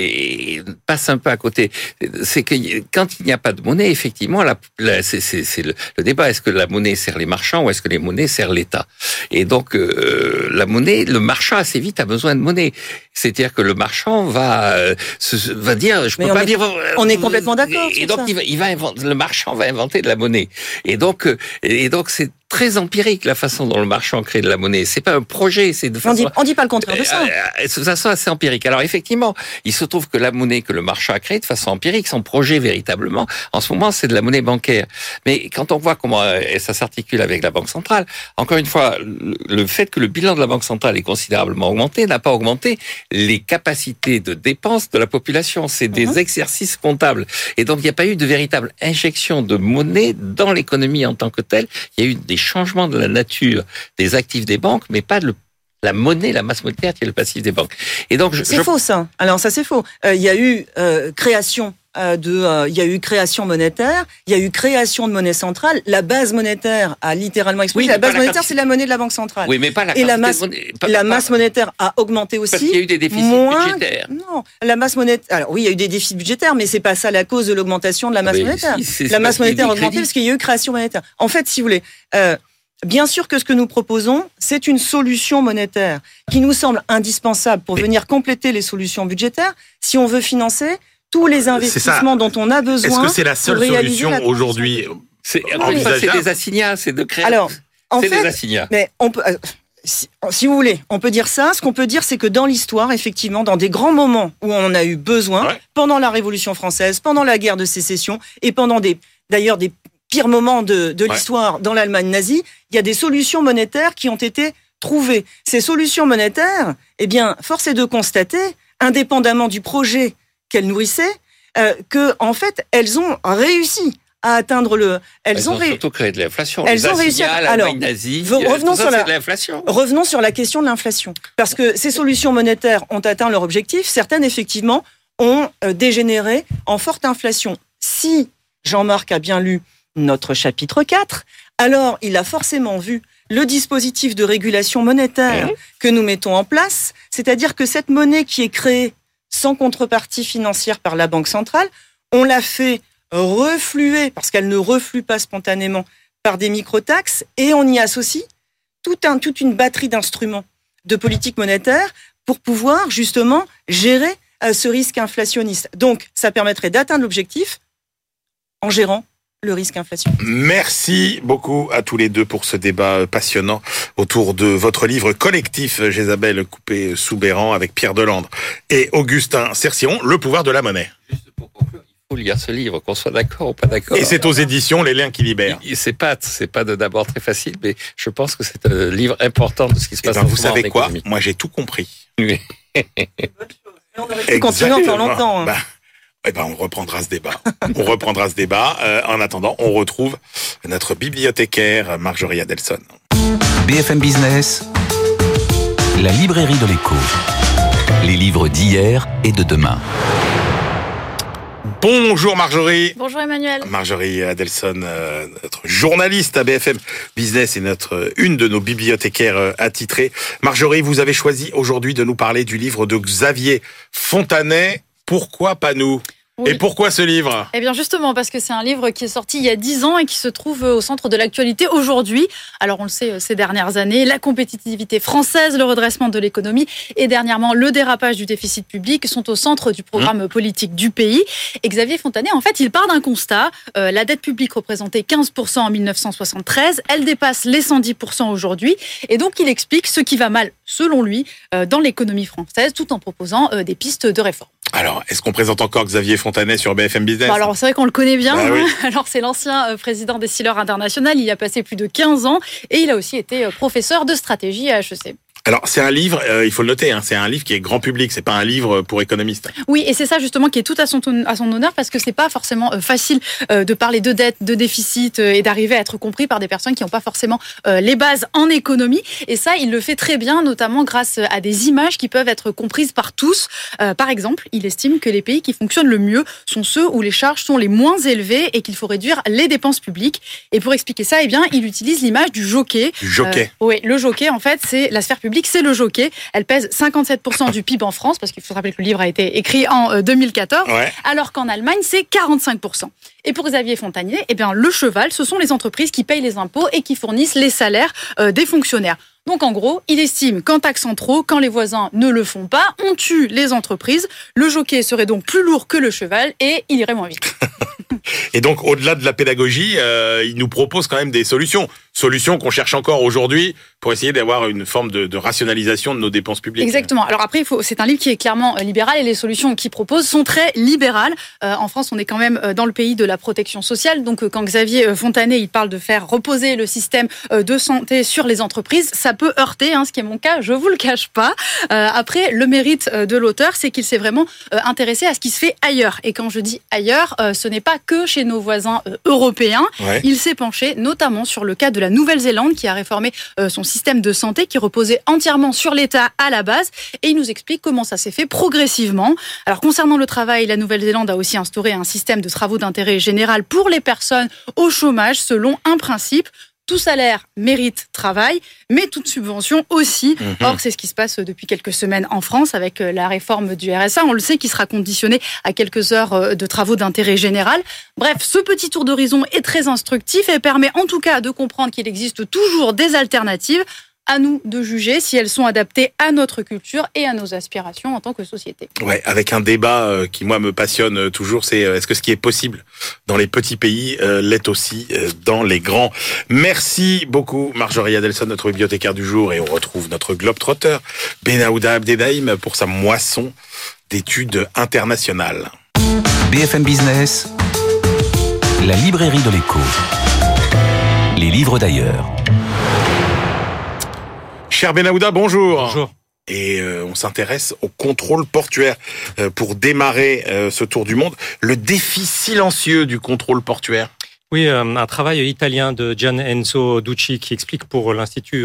passe un peu à côté. C'est que quand il n'y a pas de monnaie, effectivement, c'est le débat. Est-ce que la monnaie sert les marchands ou est-ce que les monnaies servent l'État ? Et donc la monnaie, le marchand assez vite a besoin de monnaie. C'est-à-dire que le marchand va dire, on est complètement d'accord. Et donc le marchand va inventer de la monnaie. Et donc c'est très empirique la façon dont le marchand crée de la monnaie. C'est pas un projet, c'est de façon... On dit pas le contraire de ça. De façon assez empirique. Alors effectivement, il se trouve que la monnaie que le marchand a créée de façon empirique, son projet véritablement, en ce moment, c'est de la monnaie bancaire. Mais quand on voit comment ça s'articule avec la Banque centrale, encore une fois, le fait que le bilan de la Banque centrale est considérablement augmenté n'a pas augmenté les capacités de dépenses de la population. C'est des exercices comptables. Et donc, il n'y a pas eu de véritable injection de monnaie dans l'économie en tant que telle. Il y a eu des changements de la nature des actifs des banques, mais pas de la monnaie, la masse monétaire qui est le passif des banques. Et donc, c'est faux ça. Alors ça c'est faux. Il y a eu création il y a eu création monétaire, il y a eu création de monnaie centrale. La base monétaire a littéralement explosé. La base monétaire, c'est la monnaie de la Banque centrale. Oui, mais pas la masse monétaire a augmenté aussi. Parce qu'il y a eu des déficits budgétaires. Non, la masse monétaire. Alors oui, il y a eu des déficits budgétaires, mais c'est pas ça la cause de l'augmentation de la masse monétaire. La masse monétaire a augmenté parce qu'il y a eu création monétaire. En fait, si vous voulez. Bien sûr que ce que nous proposons, c'est une solution monétaire qui nous semble indispensable pour venir compléter les solutions budgétaires si on veut financer tous les investissements dont on a besoin. Est-ce que c'est la seule solution aujourd'hui envisageable ? C'est des assignats, c'est de créer. Alors, en fait, des assignats. Mais on peut, si vous voulez, on peut dire ça. Ce qu'on peut dire, c'est que dans l'histoire, effectivement, dans des grands moments où on en a eu besoin, pendant la Révolution française, pendant la guerre de sécession et pendant des pire moment de l'histoire dans l'Allemagne nazie, il y a des solutions monétaires qui ont été trouvées. Ces solutions monétaires, eh bien, force est de constater, indépendamment du projet qu'elles nourrissaient, que en fait, elles ont réussi à atteindre Elles ont surtout créé de l'inflation. Elles ont réussi à l'Allemagne nazie. Revenons sur de l'inflation. Revenons sur la question de l'inflation, parce que ces solutions monétaires ont atteint leur objectif. Certaines, effectivement, ont dégénéré en forte inflation. Si Jean-Marc a bien lu notre chapitre 4, alors il a forcément vu le dispositif de régulation monétaire que nous mettons en place, c'est-à-dire que cette monnaie qui est créée sans contrepartie financière par la Banque centrale, on l'a fait refluer, parce qu'elle ne reflue pas spontanément, par des microtaxes, et on y associe toute une batterie d'instruments de politique monétaire pour pouvoir justement gérer ce risque inflationniste. Donc, ça permettrait d'atteindre l'objectif en gérant le risque inflation. Merci beaucoup à tous les deux pour ce débat passionnant autour de votre livre collectif Jézabel Coupé-Soubeyran avec Pierre Delandre et Augustin Cercillon, Le pouvoir de la monnaie. Juste pour conclure, il faut lire ce livre, qu'on soit d'accord ou pas d'accord. Et c'est aux éditions Les Liens qui libèrent. C'est pas d'abord très facile, mais je pense que c'est un livre important de ce qui se passe en ce moment. Vous savez quoi ? Moi, j'ai tout compris. Oui. On aurait pu continuer encore longtemps. On reprendra ce débat. En attendant, on retrouve notre bibliothécaire Marjorie Adelson. BFM Business, la librairie de l'écho. Les livres d'hier et de demain. Bonjour Marjorie. Bonjour Emmanuel. Marjorie Adelson, notre journaliste à BFM Business et une de nos bibliothécaires attitrées. Marjorie, vous avez choisi aujourd'hui de nous parler du livre de Xavier Fontanet. Pourquoi pas nous ? Oui. Et pourquoi ce livre ? Eh bien justement parce que c'est un livre qui est sorti il y a 10 ans et qui se trouve au centre de l'actualité aujourd'hui. Alors on le sait ces dernières années, la compétitivité française, le redressement de l'économie et dernièrement le dérapage du déficit public sont au centre du programme politique du pays. Et Xavier Fontanet, en fait, il part d'un constat. La dette publique représentait 15% en 1973. Elle dépasse les 110% aujourd'hui. Et donc il explique ce qui va mal, selon lui, dans l'économie française tout en proposant des pistes de réforme. Alors, est-ce qu'on présente encore Xavier Fontanet sur BFM Business ? Alors, c'est vrai qu'on le connaît bien. Bah, oui. Alors, c'est l'ancien président des Distilleurs International. Il y a passé plus de 15 ans et il a aussi été professeur de stratégie à HEC. Alors, c'est un livre, il faut le noter, c'est un livre qui est grand public, c'est pas un livre pour économistes. Oui, et c'est ça justement qui est tout à son honneur parce que c'est pas forcément facile de parler de dette, de déficit et d'arriver à être compris par des personnes qui n'ont pas forcément les bases en économie. Et ça, il le fait très bien, notamment grâce à des images qui peuvent être comprises par tous. Par exemple, il estime que les pays qui fonctionnent le mieux sont ceux où les charges sont les moins élevées et qu'il faut réduire les dépenses publiques. Et pour expliquer ça, eh bien, il utilise l'image du jockey. Du jockey. Oui, le jockey, en fait, c'est la sphère publique, c'est le jockey. Elle pèse 57% du PIB en France, parce qu'il faut se rappeler que le livre a été écrit en 2014, alors qu'en Allemagne, c'est 45%. Et pour Xavier Fontanet, eh bien, le cheval, ce sont les entreprises qui payent les impôts et qui fournissent les salaires des fonctionnaires. Donc en gros, il estime qu'en taxant trop, quand les voisins ne le font pas, on tue les entreprises. Le jockey serait donc plus lourd que le cheval et il irait moins vite. Et donc, au-delà de la pédagogie, il nous propose quand même des solutions. Solutions qu'on cherche encore aujourd'hui pour essayer d'avoir une forme de rationalisation de nos dépenses publiques. Exactement. Alors après, c'est un livre qui est clairement libéral et les solutions qu'il propose sont très libérales. En France, on est quand même dans le pays de la protection sociale. Donc quand Xavier Fontanet, il parle de faire reposer le système de santé sur les entreprises, ça peut heurter, ce qui est mon cas, je vous le cache pas. Après, le mérite de l'auteur, c'est qu'il s'est vraiment intéressé à ce qui se fait ailleurs. Et quand je dis ailleurs, ce n'est pas que chez nos voisins européens. Il s'est penché notamment sur le cas de la Nouvelle-Zélande qui a réformé son système de santé qui reposait entièrement sur l'État à la base et il nous explique comment ça s'est fait progressivement. Alors concernant le travail, la Nouvelle-Zélande a aussi instauré un système de travaux d'intérêt général pour les personnes au chômage selon un principe. Tout salaire mérite travail, mais toute subvention aussi. Or, c'est ce qui se passe depuis quelques semaines en France avec la réforme du RSA. On le sait, qui sera conditionné à quelques heures de travaux d'intérêt général. Bref, ce petit tour d'horizon est très instructif et permet en tout cas de comprendre qu'il existe toujours des alternatives. À nous de juger si elles sont adaptées à notre culture et à nos aspirations en tant que société. Ouais, avec un débat qui, moi, me passionne toujours, c'est est-ce que ce qui est possible dans les petits pays l'est aussi dans les grands. Merci beaucoup, Marjorie Adelson, notre bibliothécaire du jour, et on retrouve notre globe-trotter, Benaouda Abdelhaim, pour sa moisson d'études internationales. BFM Business, la librairie de l'écho. les livres d'ailleurs. Cher Benahouda, bonjour. Bonjour. Et on s'intéresse au contrôle portuaire pour démarrer ce tour du monde. Le défi silencieux du contrôle portuaire. Oui, un travail italien de Gian Enzo Ducci qui explique pour l'Institut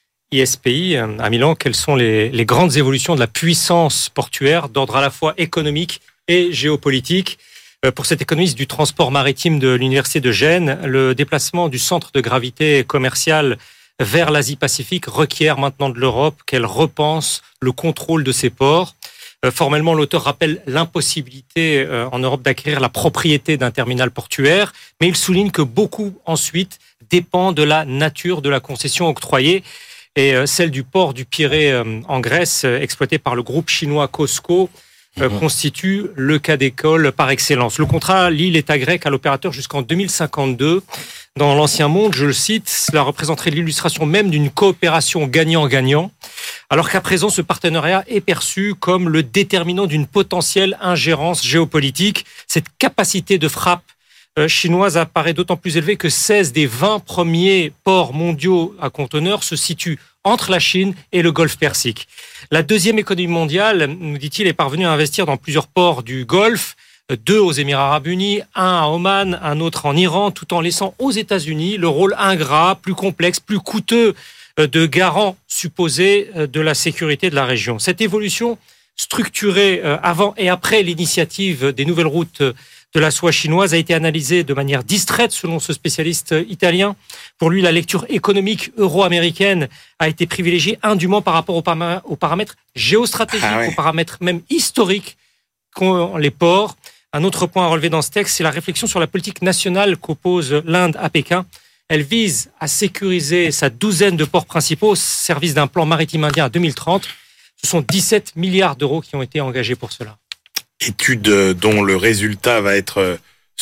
ISPI à Milan quelles sont les grandes évolutions de la puissance portuaire d'ordre à la fois économique et géopolitique. Pour cet économiste du transport maritime de l'Université de Gênes, le déplacement du centre de gravité commercial vers l'Asie-Pacifique requiert maintenant de l'Europe qu'elle repense le contrôle de ses ports. Formellement, l'auteur rappelle l'impossibilité en Europe d'acquérir la propriété d'un terminal portuaire, mais il souligne que beaucoup ensuite dépend de la nature de la concession octroyée. Et celle du port du Pirée en Grèce, exploité par le groupe chinois COSCO, constitue le cas d'école par excellence. Le contrat lie l'État grec à l'opérateur jusqu'en 2052. Dans l'ancien monde, je le cite, cela représenterait l'illustration même d'une coopération gagnant-gagnant, alors qu'à présent, ce partenariat est perçu comme le déterminant d'une potentielle ingérence géopolitique. Cette capacité de frappe chinoise apparaît d'autant plus élevée que 16 des 20 premiers ports mondiaux à conteneurs se situent entre la Chine et le Golfe Persique. La deuxième économie mondiale, nous dit-il, est parvenue à investir dans plusieurs ports du Golfe, 2 aux Émirats Arabes Unis, un à Oman, un autre en Iran, tout en laissant aux États-Unis le rôle ingrat, plus complexe, plus coûteux de garant supposé de la sécurité de la région. Cette évolution structurée avant et après l'initiative des nouvelles routes de la soie chinoise a été analysée de manière distraite selon ce spécialiste italien. Pour lui, la lecture économique euro-américaine a été privilégiée indûment par rapport aux paramètres géostratégiques, aux paramètres même historiques qu'ont les ports. Un autre point à relever dans ce texte, c'est la réflexion sur la politique nationale qu'oppose l'Inde à Pékin. Elle vise à sécuriser sa douzaine de ports principaux au service d'un plan maritime indien à 2030. Ce sont 17 milliards d'euros qui ont été engagés pour cela. Étude dont le résultat va être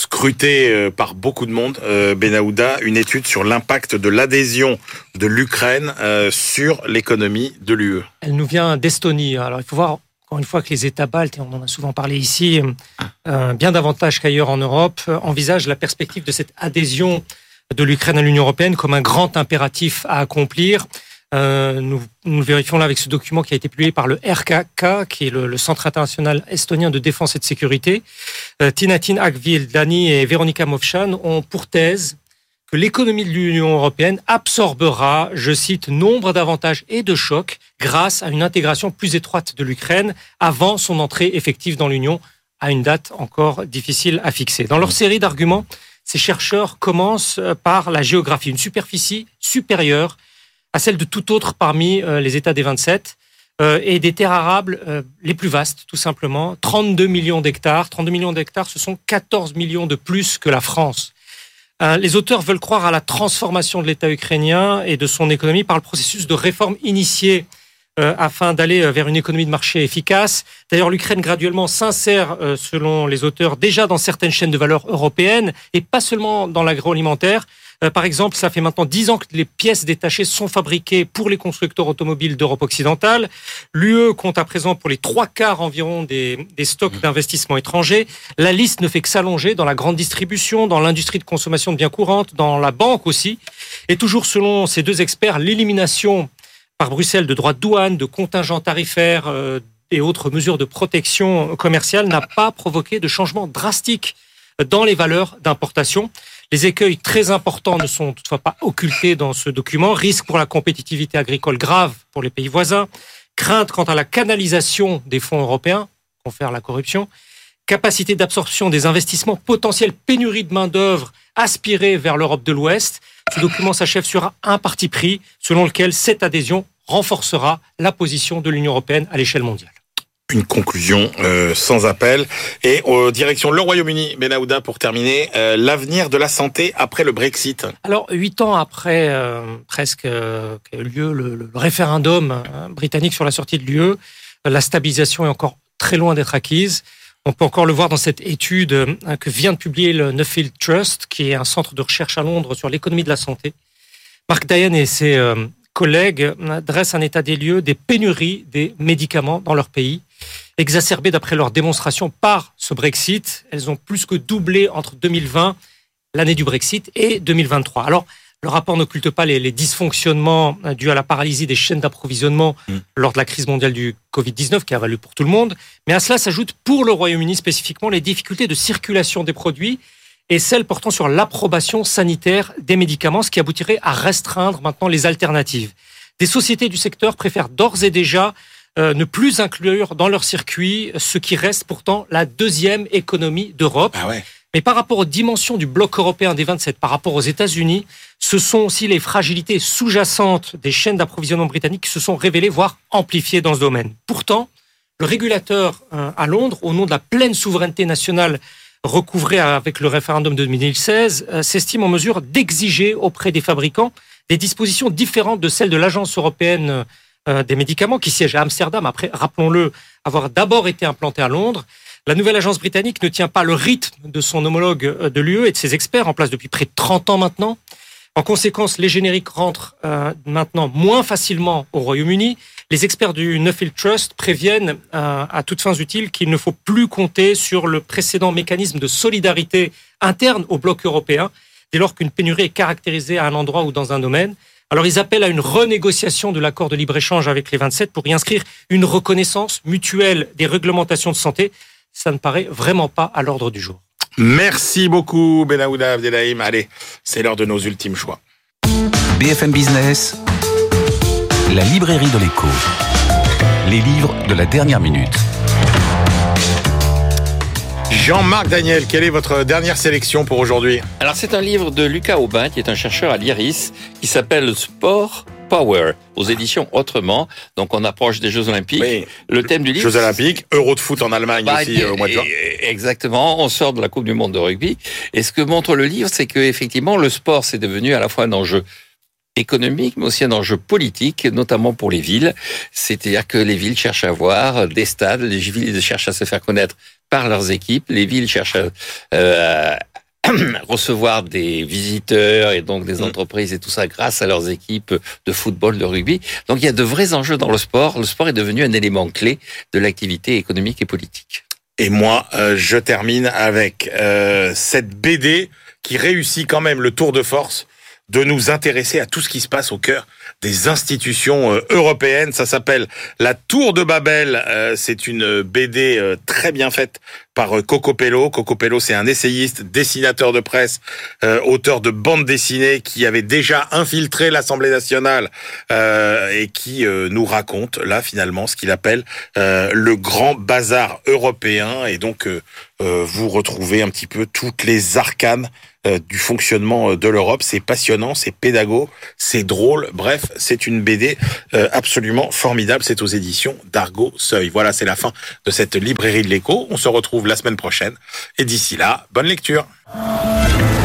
scruté par beaucoup de monde. Benahouda, une étude sur l'impact de l'adhésion de l'Ukraine sur l'économie de l'UE. Elle nous vient d'Estonie. Alors il faut voir encore une fois que les États baltes, et on en a souvent parlé ici, bien davantage qu'ailleurs en Europe, envisagent la perspective de cette adhésion de l'Ukraine à l'Union européenne comme un grand impératif à accomplir. Nous le vérifions là avec ce document qui a été publié par le RKK, qui est le Centre international estonien de défense et de sécurité. Tinatin Akvildani et Veronika Movchan ont pour thèse que l'économie de l'Union européenne absorbera, je cite, nombre d'avantages et de chocs grâce à une intégration plus étroite de l'Ukraine avant son entrée effective dans l'Union, à une date encore difficile à fixer. Dans leur série d'arguments, ces chercheurs commencent par la géographie, une superficie supérieure à celle de tout autre parmi les États des 27 et des terres arables les plus vastes, tout simplement. 32 millions d'hectares. 32 millions d'hectares, ce sont 14 millions de plus que la France. Les auteurs veulent croire à la transformation de l'État ukrainien et de son économie par le processus de réforme initié afin d'aller vers une économie de marché efficace. D'ailleurs, l'Ukraine graduellement s'insère, selon les auteurs, déjà dans certaines chaînes de valeur européennes et pas seulement dans l'agroalimentaire. Par exemple, ça fait maintenant 10 ans que les pièces détachées sont fabriquées pour les constructeurs automobiles d'Europe occidentale. L'UE compte à présent pour les 3/4 environ des stocks d'investissement étrangers. La liste ne fait que s'allonger dans la grande distribution, dans l'industrie de consommation de biens courantes, dans la banque aussi. Et toujours selon ces deux experts, l'élimination par Bruxelles de droits de douane, de contingents tarifaires et autres mesures de protection commerciale n'a pas provoqué de changement drastique dans les valeurs d'importation. Les écueils très importants ne sont toutefois pas occultés dans ce document. Risque pour la compétitivité agricole grave pour les pays voisins. Crainte quant à la canalisation des fonds européens, confère la corruption. Capacité d'absorption des investissements, potentielle pénurie de main-d'œuvre aspirée vers l'Europe de l'Ouest. Ce document s'achève sur un parti pris selon lequel cette adhésion renforcera la position de l'Union européenne à l'échelle mondiale. Une conclusion sans appel. Et direction le Royaume-Uni, Benahouda, pour terminer, l'avenir de la santé après le Brexit. Alors, 8 ans après presque qu'a eu lieu le référendum britannique sur la sortie de l'UE, la stabilisation est encore très loin d'être acquise. On peut encore le voir dans cette étude que vient de publier le Nuffield Trust, qui est un centre de recherche à Londres sur l'économie de la santé. Mark Diane et ses collègues dressent un état des lieux des pénuries des médicaments dans leur pays, exacerbées d'après leur démonstration par ce Brexit. Elles ont plus que doublé entre 2020, l'année du Brexit, et 2023. Alors, Le rapport n'occulte pas les dysfonctionnements dus à la paralysie des chaînes d'approvisionnement lors de la crise mondiale du Covid-19 qui a valu pour tout le monde. Mais à cela s'ajoutent pour le Royaume-Uni spécifiquement les difficultés de circulation des produits et celles portant sur l'approbation sanitaire des médicaments, ce qui aboutirait à restreindre maintenant les alternatives. Des sociétés du secteur préfèrent d'ores et déjà ne plus inclure dans leur circuit ce qui reste pourtant la deuxième économie d'Europe. Ah ouais. Mais par rapport aux dimensions du bloc européen des 27, par rapport aux États-Unis, ce sont aussi les fragilités sous-jacentes des chaînes d'approvisionnement britanniques qui se sont révélées, voire amplifiées dans ce domaine. Pourtant, le régulateur à Londres, au nom de la pleine souveraineté nationale recouvrée avec le référendum de 2016, s'estime en mesure d'exiger auprès des fabricants des dispositions différentes de celles de l'Agence européenne des médicaments qui siège à Amsterdam, après, rappelons-le, avoir d'abord été implanté à Londres. La nouvelle agence britannique ne tient pas le rythme de son homologue de l'UE et de ses experts en place depuis près de 30 ans maintenant. En conséquence, les génériques rentrent maintenant moins facilement au Royaume-Uni. Les experts du Nuffield Trust préviennent à toutes fins utiles qu'il ne faut plus compter sur le précédent mécanisme de solidarité interne au bloc européen dès lors qu'une pénurie est caractérisée à un endroit ou dans un domaine. Alors ils appellent à une renégociation de l'accord de libre-échange avec les 27 pour y inscrire une reconnaissance mutuelle des réglementations de santé. Ça ne paraît vraiment pas à l'ordre du jour. Merci beaucoup, Benahouda Abdelhaim. Allez, c'est l'heure de nos ultimes choix. BFM Business, la librairie de l'écho. Les livres de la dernière minute. Jean-Marc Daniel, quelle est votre dernière sélection pour aujourd'hui? Alors c'est un livre de Lucas Aubin, qui est un chercheur à l'IRIS, qui s'appelle Sport Power, aux éditions Autrement. Donc on approche des Jeux Olympiques. Oui. Le thème du livre... Jeux Olympiques, Euro de foot en Allemagne aussi au mois de juin. Exactement, on sort de la Coupe du Monde de rugby. Et ce que montre le livre, c'est que effectivement le sport, c'est devenu à la fois un enjeu économique, mais aussi un enjeu politique, notamment pour les villes. C'est-à-dire que les villes cherchent à avoir des stades, les villes cherchent à se faire connaître par leurs équipes, les villes cherchent à recevoir des visiteurs et donc des entreprises et tout ça grâce à leurs équipes de football, de rugby. Donc il y a de vrais enjeux dans le sport. Le sport est devenu un élément clé de l'activité économique et politique. Et moi, je termine avec cette BD qui réussit quand même le tour de force de nous intéresser à tout ce qui se passe au cœur des institutions européennes. Ça s'appelle La Tour de Babel. C'est une BD très bien faite par Coco Pello. Coco Pello, c'est un essayiste, dessinateur de presse, auteur de bandes dessinées qui avait déjà infiltré l'Assemblée nationale et qui nous raconte là finalement ce qu'il appelle le grand bazar européen. Et donc vous retrouvez un petit peu toutes les arcanes du fonctionnement de l'Europe. C'est passionnant, c'est pédago, c'est drôle. Bref, c'est une BD absolument formidable. C'est aux éditions d'Argo Seuil. Voilà, c'est la fin de cette librairie de l'écho. On se retrouve la semaine prochaine. Et d'ici là, bonne lecture.